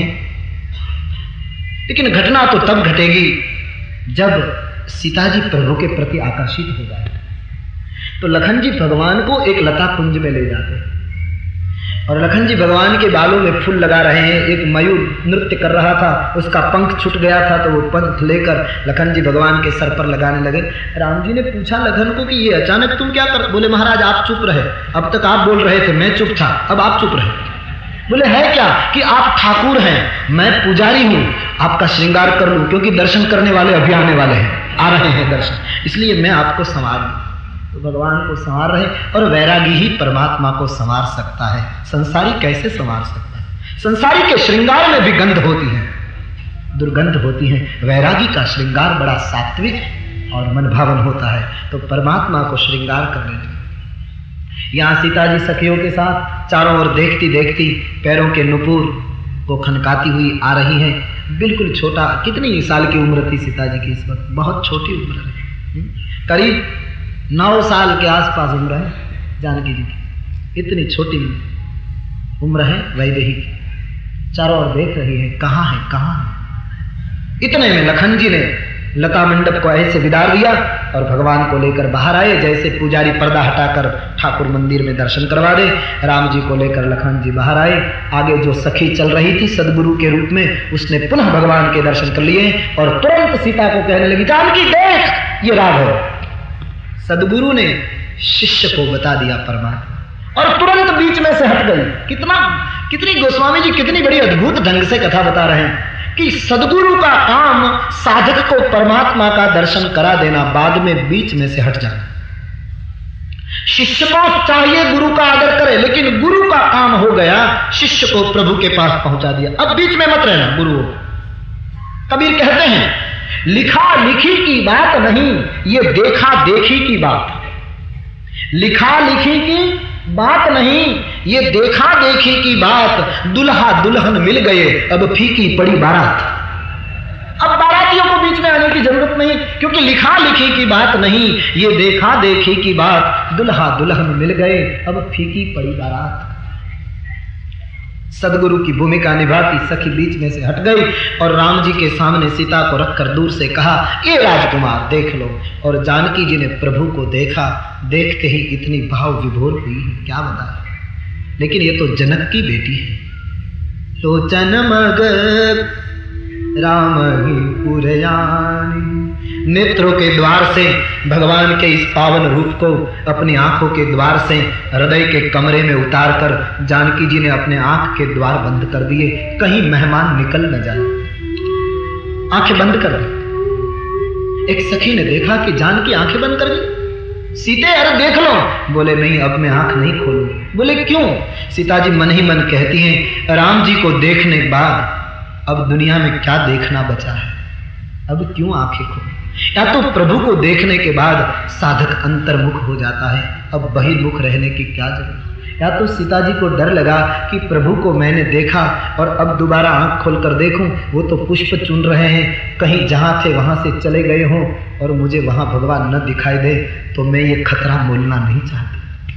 लेकिन घटना तो तब घटेगी जब सीता जी प्रभु के प्रति आकर्षित हो जाए। तो लखन जी भगवान को एक लता कुंज में ले जाते हैं और लखन जी भगवान के बालों में फूल लगा रहे हैं। एक मयूर नृत्य कर रहा था, उसका पंख छूट गया था, तो वो पंख लेकर लखन जी भगवान के सर पर लगाने लगे। राम जी ने पूछा लखन को कि ये अचानक तुम क्या कर? बोले महाराज आप चुप रहे, अब तक आप बोल रहे थे, मैं चुप था, अब आप चुप रहे। बोले है क्या कि आप ठाकुर हैं, मैं पुजारी हूं, आपका श्रृंगार कर लूं, क्योंकि दर्शन करने वाले अभी आने वाले हैं, आ रहे हैं दर्शन, इसलिए मैं आपको संवार लूं। तो भगवान को संवार रहे। और वैरागी ही परमात्मा को संवार सकता है, संसारी कैसे संवार सकता है? संसारी के श्रृंगार में भी गंध होती है, दुर्गंध होती है। वैरागी का श्रृंगार बड़ा सात्विक और मनभावन होता है। तो परमात्मा को श्रृंगार करने लगे। यहाँ सीता जी सखियों के साथ चारों ओर देखती देखती पैरों के नुपुर को खनकाती हुई आ रही हैं। बिल्कुल छोटा, कितनी साल की उम्र थी सीता जी की इस वक्त? बहुत छोटी उम्र है, करीब नौ साल के आसपास उम्र है जानकी जी की। इतनी छोटी उम्र है वैदेही की। चारों ओर देख रही है, कहाँ है कहाँ है। इतने में लखन जी ने लता मंडप को ऐसे विदार दिया और भगवान को लेकर बाहर आए, जैसे पुजारी पर्दा हटाकर ठाकुर मंदिर में दर्शन करवा दे। राम जी को लेकर लखन जी बाहर आए। आगे जो सखी चल रही थी सदगुरु के रूप में, उसने पुनः भगवान के दर्शन कर लिए और तुरंत सीता को कहने लगी, जानकी देख ये राघव। सदगुरु ने शिष्य को बता दिया परमात्मा और तुरंत बीच में से हट गई। कितना कितनी गोस्वामी जी कितनी बड़ी अद्भुत ढंग से कथा बता रहे हैं कि सदगुरु का काम साधक को परमात्मा का दर्शन करा देना, बाद में बीच में से हट जाना। शिष्य को चाहिए गुरु का आदर करे, लेकिन गुरु का काम हो गया शिष्य को प्रभु के पास पहुंचा दिया। अब बीच में मत रहना गुरु। कबीर कहते हैं लिखा लिखी की बात नहीं, ये देखा देखी की बात। लिखा लिखी की बात नहीं, ये देखा देखी की बात। दुल्हा दुल्हन मिल गए, अब फीकी पड़ी बारात। अब बारातियों को बीच में आने की जरूरत नहीं, क्योंकि लिखा लिखी की बात नहीं, ये देखा देखी की बात। दुल्हा दुल्हन मिल गए, अब फीकी पड़ी बारात। सदगुरु की भूमिका निभाती सखी बीच में से हट गई और राम जी के सामने सीता को रखकर दूर से कहा, ये राजकुमार देख लो। और जानकी जी ने प्रभु को देखा, देखते ही इतनी भाव विभोर हुई, क्या बताए। लेकिन ये तो जनक की बेटी है। लोचन मग राम ही पुरयानी। नेत्रों के द्वार से भगवान के इस पावन रूप को अपनी आंखों के द्वार से हृदय के कमरे में उतारकर जानकी जी ने अपने आंख के द्वार बंद कर दिए, कहीं मेहमान निकल न जाए। आंखें बंद कर दी। एक सखी ने देखा कि जानकी आंखें बंद कर दी। सीते अरे देख लो। बोले नहीं, अब मैं आंख नहीं खोलूं। बोले क्यों? सीता जी मन ही मन कहती हैं, राम जी को देखने के बाद अब दुनिया में क्या देखना बचा है, अब क्यों आंखें खोलूं। या तो प्रभु को देखने के बाद साधक अंतर्मुख हो जाता है, अब बहिर्मुख रहने की क्या जरूरत। या तो सीता जी को डर लगा कि प्रभु को मैंने देखा और अब दोबारा आंख खोलकर देखूं, वो तो पुष्प चुन रहे हैं, कहीं जहां थे वहां से चले गए हों और मुझे वहां भगवान न दिखाई दे, तो मैं ये खतरा मोलना नहीं चाहती।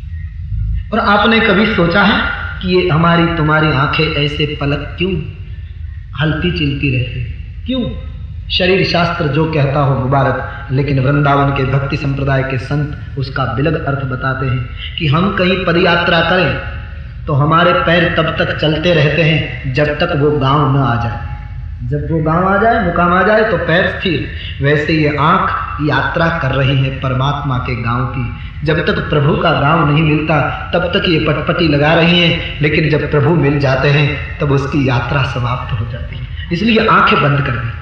और आपने कभी सोचा है कि ये हमारी तुम्हारी आंखें ऐसे पलक क्यों हलती चिलती रहती, क्यों? शरीर शास्त्र जो कहता हो मुबारक, लेकिन वृंदावन के भक्ति संप्रदाय के संत उसका बिलग अर्थ बताते हैं कि हम कहीं पदयात्रा करें तो हमारे पैर तब तक चलते रहते हैं जब तक वो गांव न आ जाए। जब वो गांव आ जाए, मुकाम आ जाए, तो पैर स्थिर। वैसे ये आंख यात्रा कर रही है परमात्मा के गांव की। जब तक प्रभु का गांव नहीं मिलता तब तक ये पटपटी लगा रही हैं, लेकिन जब प्रभु मिल जाते हैं तब उसकी यात्रा समाप्त हो जाती है। इसलिए आंखें बंद कर दी।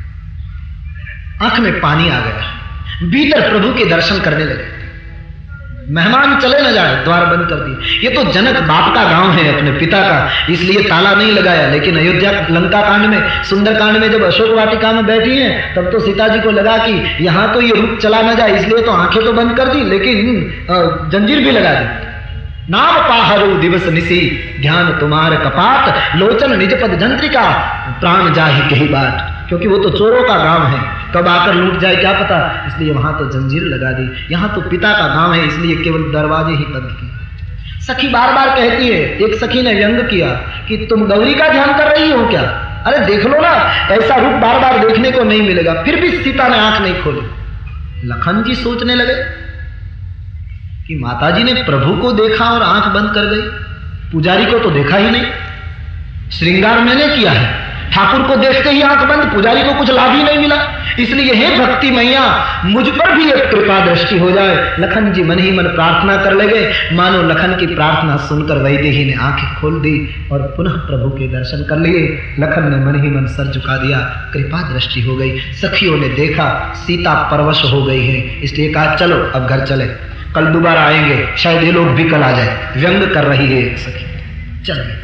आंख में पानी आ गया, भीतर प्रभु के दर्शन करने लगे। मेहमान चले न जाए, द्वार बंद कर दिए। ये तो जनक बाप का गांव है, अपने पिता का, इसलिए ताला नहीं लगाया। लेकिन अयोध्या लंका कांड में, सुंदर कांड में जब अशोक वाटिका में बैठी हैं, तब तो सीता जी को लगा कि यहाँ तो ये रूप चला न जाए, इसलिए तो आंखें तो बंद कर दी, लेकिन जंजीर भी लगा दी। नाम पाहरु दिवस निसी, ध्यान तुम्हार कपाट, लोचन निज पद जंत्रिका, प्राण जाहि कही बाट। क्योंकि वो तो चोरों का गांव है, कब आकर लूट जाए क्या पता, इसलिए वहां तो जंजीर लगा दी। यहाँ तो पिता का गांव है, इसलिए केवल दरवाजे ही बंद किए। सखी बार बार कहती है, एक सखी ने व्यंग किया कि तुम गौरी का ध्यान कर रही हो क्या? अरे देख लो ना, ऐसा रूप बार बार देखने को नहीं मिलेगा। फिर भी सीता ने आंख नहीं खोली। लखन जी सोचने लगे कि माताजी ने प्रभु को देखा और आंख बंद कर गई, पुजारी को तो देखा ही नहीं। श्रृंगार मैंने किया है, ठाकुर को देखते ही आंख बंद, पुजारी को कुछ लाभ ही नहीं मिला। इसलिए हे भक्ति मैया, मुझ पर भी एक कृपा दृष्टि हो जाए। लखन जी मन ही मन प्रार्थना कर लगे। मानो लखन की प्रार्थना सुनकर वैदेही ने आंखें खोल दी और पुनः प्रभु के दर्शन कर लिए। लखन ने मन ही मन सर झुका दिया, कृपा दृष्टि हो गई। सखियों ने देखा सीता परवश हो गई है, इसलिए कहा चलो अब घर चले, कल दोबारा आएंगे, शायद ये लोग भी कल आ जाए। व्यंग कर रही है एक सखी। चल गई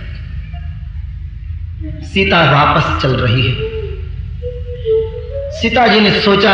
सीता, वापस चल रही है। सीता जी ने सोचा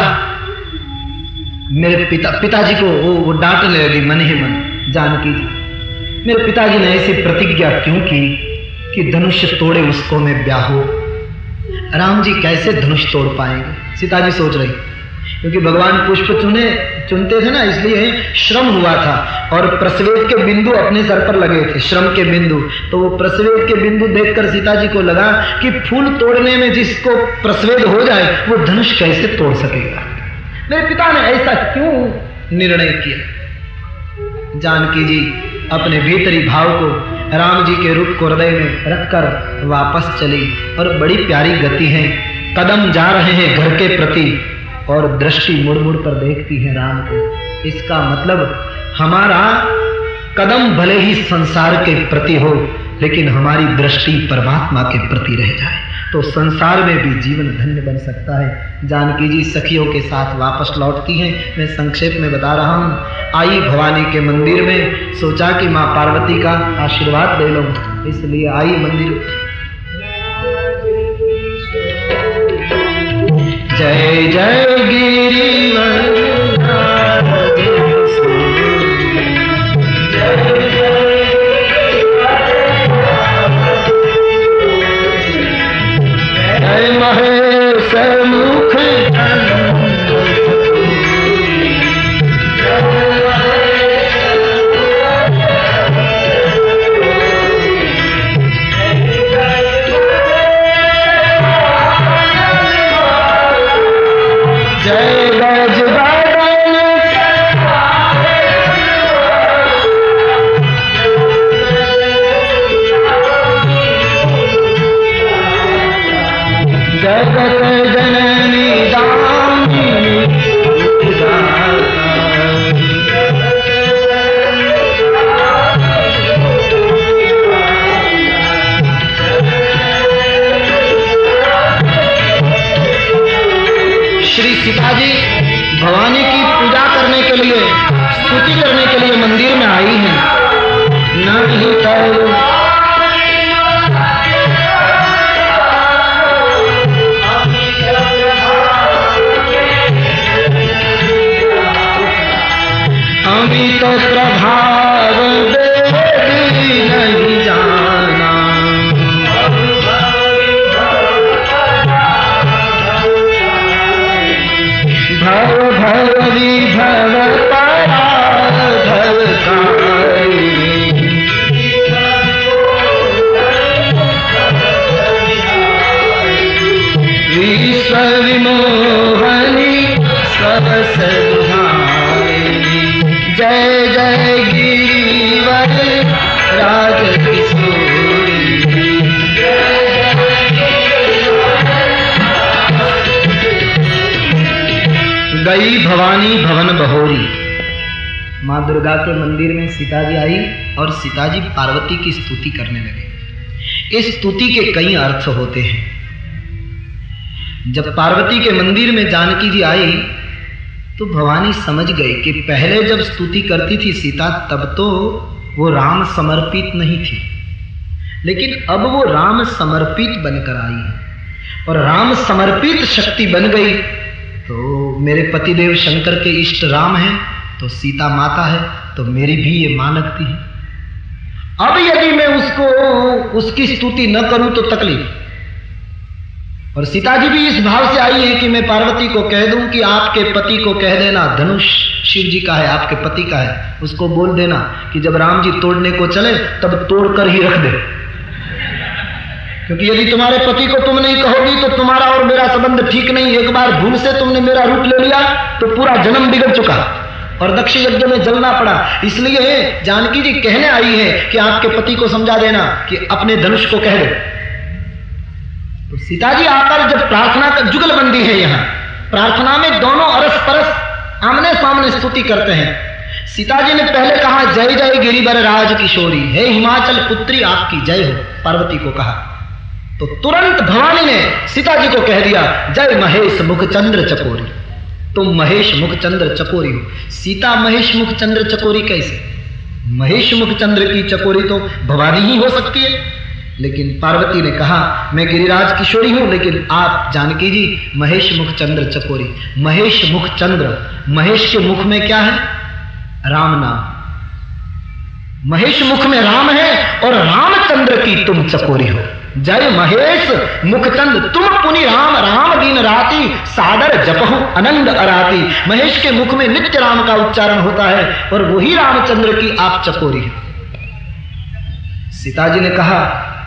मेरे पिता पिताजी को वो, वो डांटने लगी मन ही मन, जानकी जी मेरे पिताजी ने ऐसी प्रतिज्ञा क्यों की कि धनुष तोड़े उसको मैं ब्याहूं। राम जी कैसे धनुष तोड़ पाएंगे? सीता जी सोच रही, क्योंकि भगवान पुष्प चुने चुनते थे ना, इसलिए श्रम हुआ था और प्रस्वेद के बिंदु अपने सर पर लगे थे, श्रम के बिंदु। तो वो प्रस्वेद के बिंदु देखकर सीता जी को लगा कि फूल तोड़ने में जिसको प्रस्वेद हो जाए वो धनुष कैसे तोड़ सकेगा। मेरे पिता ने ऐसा क्यों निर्णय किया? जानकी जी अपने भीतरी भाव को, राम जी के रूप को हृदय में रखकर वापस चली और बड़ी प्यारी गति है। कदम जा रहे हैं घर के प्रति और दृष्टि मुड़ मुड़ कर देखती है राम को। इसका मतलब हमारा कदम भले ही संसार के प्रति हो, लेकिन हमारी दृष्टि परमात्मा के प्रति रह जाए तो संसार में भी जीवन धन्य बन सकता है। जानकी जी सखियों के साथ वापस लौटती हैं। मैं संक्षेप में बता रहा हूँ। आई भवानी के मंदिर में, सोचा कि माँ पार्वती का आशीर्वाद ले लो, इसलिए आई मंदिर। जय जय गिरिवर जय महेश मुख भवानी की पूजा करने के लिए, स्तुति करने के लिए मंदिर में आई हैं। नहीं तो अभी तो प्रभाव नहीं जाना, भव भव विभव पराभव कारी, विश्व विमोहनी सबस दुहाई। जय जय गिरिवर राज किशोरी, गई भवानी भवन बहोरी। माँ दुर्गा के मंदिर में सीता जी आई और सीता जी पार्वती की स्तुति करने लगे। इस स्तुति के कई अर्थ होते हैं। जब पार्वती के मंदिर में जानकी जी आई तो भवानी समझ गई कि पहले जब स्तुति करती थी सीता तब तो वो राम समर्पित नहीं थी, लेकिन अब वो राम समर्पित बनकर आई है और राम समर्पित शक्ति बन गई। तो मेरे पतिदेव शंकर के इष्ट राम हैं तो सीता माता है, तो मेरी भी ये मां लगती है। अब यदि मैं उसको उसकी स्तुति न करूं तो तकलीफ। और सीता जी भी इस भाव से आई है कि मैं पार्वती को कह दूं कि आपके पति को कह देना धनुष शिव जी का है, आपके पति का है, उसको बोल देना कि जब राम जी तोड़ने को चले तब तोड़ कर ही रख दे, क्योंकि यदि तुम्हारे पति को तुम नहीं कहोगी तो तुम्हारा और मेरा संबंध ठीक नहीं। एक बार भूल से तुमने मेरा रूप ले लिया तो पूरा जन्म बिगड़ चुका और दक्ष यज्ञ में जलना पड़ा। इसलिए जानकी जी कहने आई है कि आपके पति को समझा देना कि अपने धनुष को कह दे। तो सीता जी आकर जब प्रार्थना का जुगलबंदी है, यहाँ प्रार्थना में दोनों अरस परस आमने सामने स्तुति करते हैं। सीता जी ने पहले कहा जय जय गिरिवर राज किशोरी, हे हिमाचल पुत्री आपकी जय हो, पार्वती को कहा। तो तुरंत भवानी ने सीता जी को कह दिया जय महेश मुखचंद्र चकोरी, तुम महेश मुखचंद्र चकोरी हो। सीता महेश मुखचंद्र चकोरी कैसे? महेश मुखचंद्र की चकोरी तो भवानी ही हो सकती है, लेकिन पार्वती ने कहा मैं गिरिराज किशोरी हूं, लेकिन आप जानकी जी महेश मुखचंद्र चकोरी। महेश मुखचंद्र, महेश के मुख में क्या है? राम नाम। महेश मुख में राम है और रामचंद्र की तुम चकोरी हो। जय महेश मुखचंद्र तुम पुनि राम, राम दिन राती सादर जपहु आनंद अराती। महेश के मुख में नित्य राम का उच्चारण होता है और वही रामचंद्र की आप चकोरी है। सीता जी ने कहा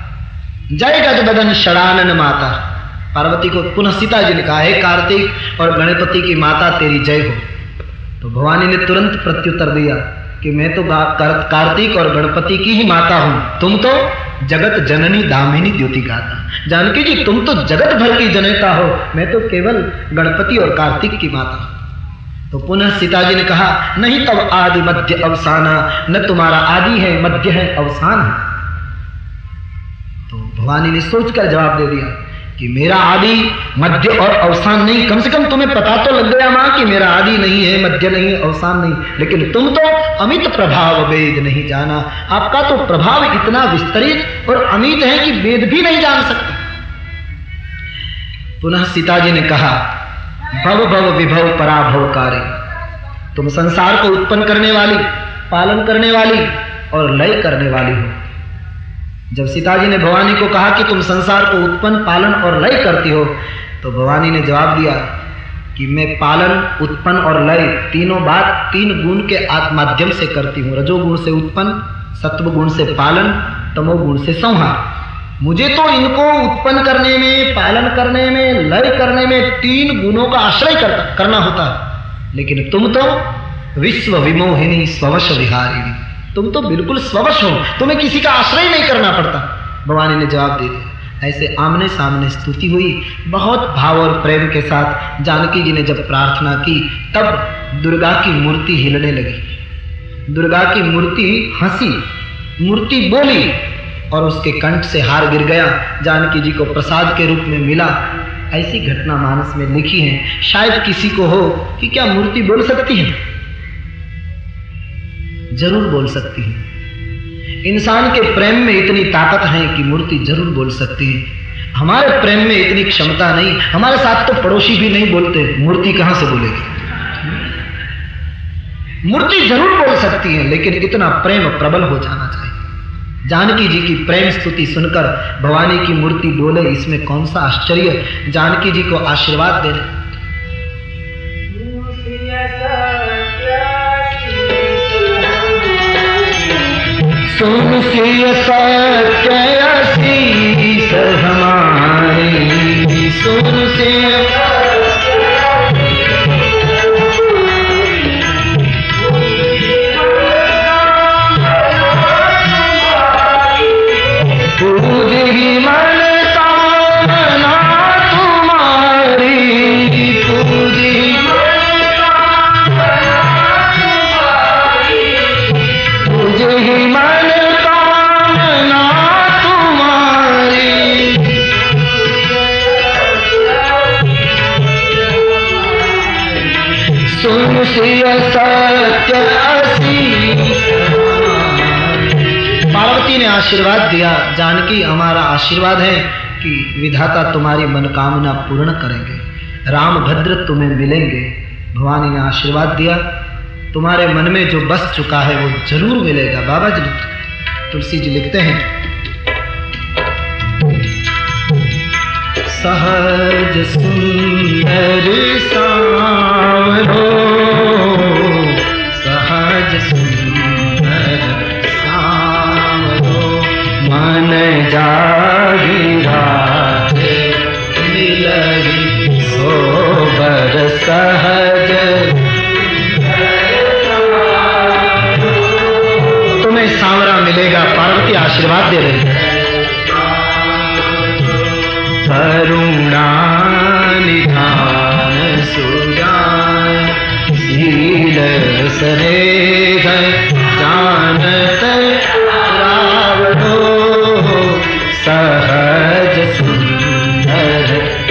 जय गजबदन षडानन माता। पार्वती को पुनः सीता जी ने कहा हे कार्तिक और गणपति की माता तेरी जय हो। तो भवानी ने तुरंत प्रत्युत्तर दिया कि मैं तो कार्तिक और गणपति की ही माता हूं, तुम तो जगत जननी दामिनी द्योति गाता। जानकी जी तुम तो जगत भर की जनता हो, मैं तो केवल गणपति और कार्तिक की माता हूं। तो पुनः सीता जी ने कहा नहीं तब आदि मध्य अवसाना, न तुम्हारा आदि है मध्य है अवसान है। तो भवानी ने सोचकर जवाब दे दिया कि मेरा आदि मध्य और अवसान नहीं, कम से कम तुम्हें पता तो लग गया मां कि मेरा आदि नहीं है, मध्य नहीं है, अवसान नहीं, लेकिन तुम तो अमित प्रभाव वेद नहीं जाना। आपका तो प्रभाव इतना विस्तरित और अमित है कि वेद भी नहीं जान सकते। पुनः सीता जी ने कहा भव भव विभव पराभवकारी, तुम संसार को उत्पन्न करने वाली, पालन करने वाली और लय करने वाली हो। जब सीता जी ने भवानी को कहा कि तुम संसार को उत्पन्न, पालन और लय करती हो, तो भवानी ने जवाब दिया कि मैं पालन, उत्पन्न और लय तीनों बात तीन गुण के माध्यम से करती हूँ। रजोगुण से उत्पन्न, सत्व गुण से पालन, तमोगुण से संहार। मुझे तो इनको उत्पन्न करने में, पालन करने में, लय करने में तीन गुणों का आश्रय कर, करना होता है। लेकिन तुम तो विश्व विमोहिनी स्ववश विहारिणी, तुम तो बिल्कुल स्ववश हो, तुम्हें किसी का आश्रय नहीं करना पड़ता। भवानी ने जवाब दे दिया। ऐसे आमने सामने स्तुति हुई, बहुत भाव और प्रेम के साथ जानकी जी ने जब प्रार्थना की तब दुर्गा की मूर्ति हिलने लगी। दुर्गा की मूर्ति हंसी, मूर्ति बोली और उसके कंठ से हार गिर गया, जानकी जी को प्रसाद के रूप में मिला। ऐसी घटना मानस में लिखी है। शायद किसी को हो कि क्या मूर्ति बोल सकती है? जरूर बोल सकती है। इंसान के प्रेम में इतनी ताकत है कि मूर्ति जरूर बोल सकती है। हमारे प्रेम में इतनी क्षमता नहीं, हमारे साथ तो पड़ोसी भी नहीं बोलते, मूर्ति कहां से बोलेगी? मूर्ति जरूर बोल सकती है, लेकिन इतना प्रेम प्रबल हो जाना चाहिए। जानकी जी की प्रेम स्तुति सुनकर भवानी की मूर्ति डोले, इसमें कौन सा आश्चर्य। जानकी जी को आशीर्वाद दे रहे। सुन सिय सत्य आशीष हमारी, सुन सिय पूज ही मन कामना तुम्हारी, पूज ही पूज ही मन कामना तुम्हारी। सुन सिय सत्य आशीष। पार्वती ने आशीर्वाद दिया, जानकी हमारा आशीर्वाद है कि विधाता तुम्हारी मनोकामना पूर्ण करेंगे, राम भद्र तुम्हें मिलेंगे। भवानी ने आशीर्वाद दिया, तुम्हारे मन में जो बस चुका है वो जरूर मिलेगा। बाबा जी तुलसी जी लिखते हैं, सहज सुंदर सांवरो, सहज सुंदर सांवरो, मन जागी राधे मिलही सोबर सहज। तुम्हें सांवरा मिलेगा, पार्वती आशीर्वाद दे रही है। करुणा निधान सुजान, शील स्नेह जानत रावणो, सहज सुंदर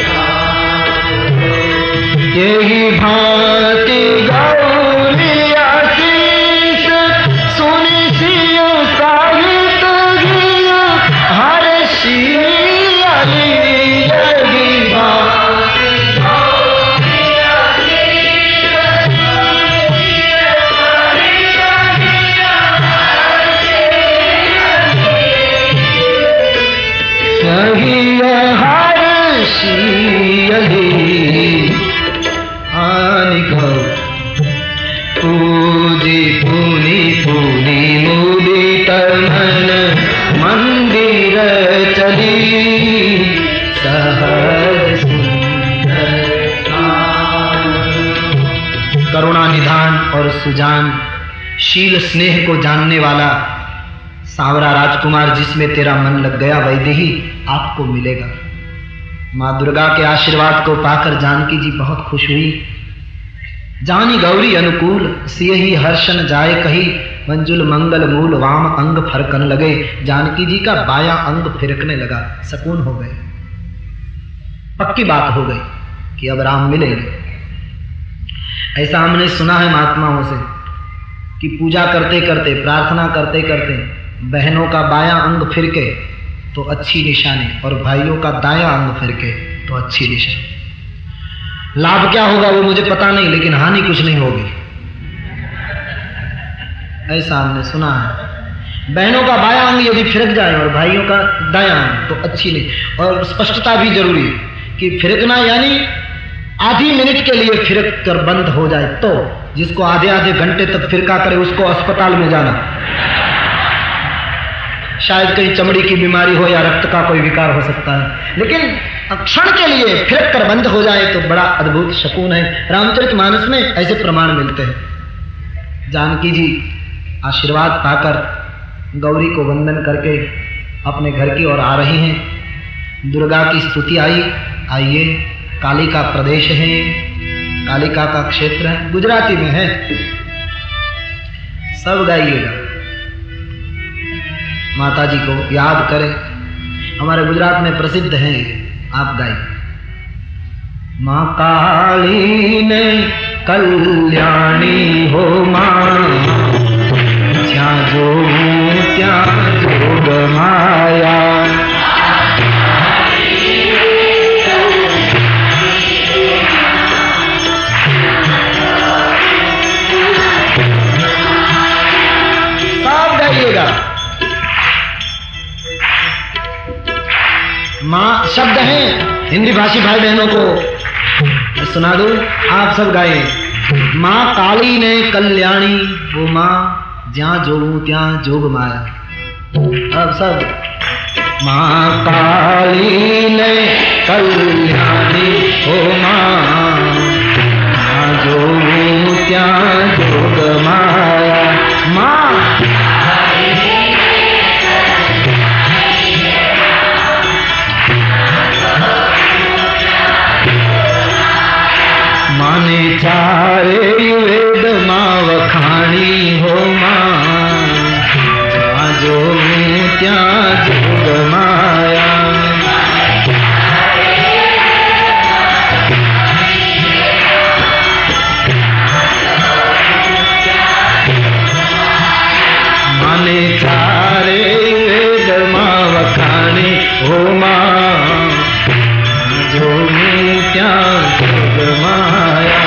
यही भांति गौरी आशीष, सुनि सियो साहित गियो हर्षि पूजी पुनि पुनि मुदित मन मंदिर चली, सहज सुंदर। करुणा निधान और सुजान, शील स्नेह को जानने वाला सांवरा राजकुमार जिसमें तेरा मन लग गया वैदेही, आपको मिलेगा। माँ दुर्गा के आशीर्वाद को पाकर जानकी जी बहुत खुश हुई। जानी गौरी अनुकूल, सियहि हर्षण जाए कही, मंजुल मंगल मूल वाम अंग फरकन लगे। जानकी जी का बाया अंग फिरकने लगा, सकून हो गए, पक्की बात हो गई कि अब राम मिलेंगे। ऐसा हमने सुना है महात्माओं से कि पूजा करते करते, प्रार्थना करते करते बहनों का बाया अंग फिरके तो अच्छी निशानी, और भाइयों का दाया अंग फिरके तो अच्छी निशानी। लाभ क्या होगा वो मुझे पता नहीं, लेकिन हानि कुछ नहीं होगी, ऐसा हमने सुना है। बहनों का बाया अंग यदि फिरक जाए और भाइयों का दाया अंग तो अच्छी नहीं। और स्पष्टता भी जरूरी है कि फिरकना यानी आधी मिनट के लिए फिरक कर बंद हो जाए, तो जिसको आधे आधे घंटे तक फिरका करे उसको अस्पताल में जाना, शायद कहीं चमड़ी की बीमारी हो या रक्त का कोई विकार हो सकता है। लेकिन क्षण के लिए फिरक कर बंद हो जाए तो बड़ा अद्भुत शकून है। रामचरितमानस में ऐसे प्रमाण मिलते हैं। जानकी जी आशीर्वाद पाकर गौरी को वंदन करके अपने घर की ओर आ रही हैं। दुर्गा की स्तुति आई, आइए, कालिका प्रदेश है, कालिका का क्षेत्र है, गुजराती में है, सब गाइएगा। माता जी को याद करें, हमारे गुजरात में प्रसिद्ध है, आप गाइए। माँ काली ने कल्याणी हो माँ, ज्યાં જોઉં ત્યાં જોગ માયા। सब गाइएगा। माँ शब्द है, हिंदी भाषी भाई बहनों को सुना दो, आप सब गाए। माँ काली ने कल्याणी वो माँ, ज्યાં જોઉં ત્યાં જોગ માયા। अब सब माँ काली ने कल्याणी हो माँ, જ્યાં જોઉં ત્યાં જોગ માયા। माँ माने चारे वेद माँ वखाणी हो माँ, ज्યાં જોઉં ત્યાં જોગ માયા। माने चारे वेद माँ वखाणी हो माँ, જ્યાં જોઉં ત્યાં જોગ માયા।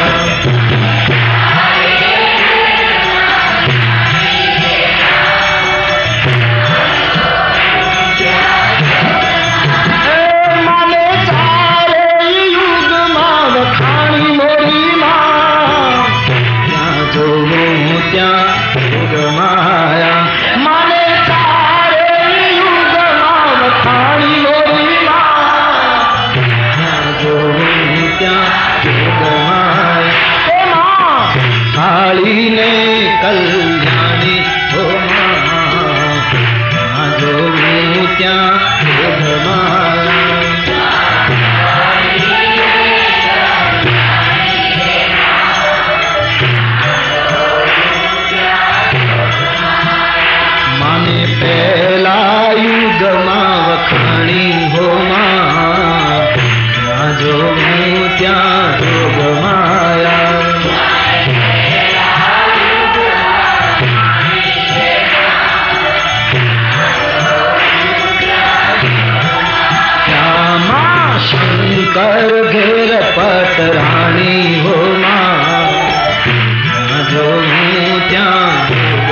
कर घेर पटरानी हो माँ, जो हूँ ત્યાં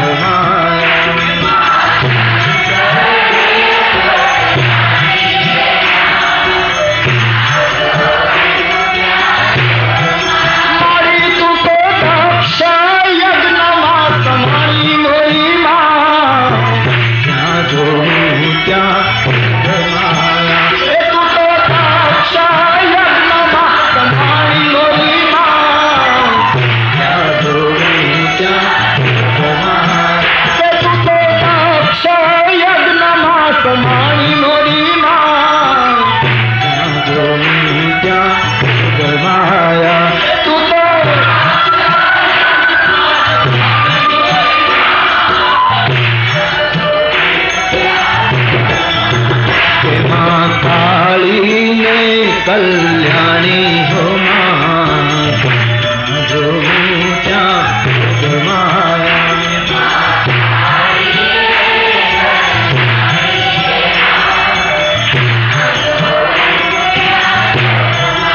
कल्याणी हो माँ, जो ત્યાં ગમાયા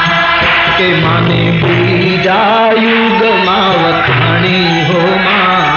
કે માને બીજા યુગમાં વખાણી હો માँ,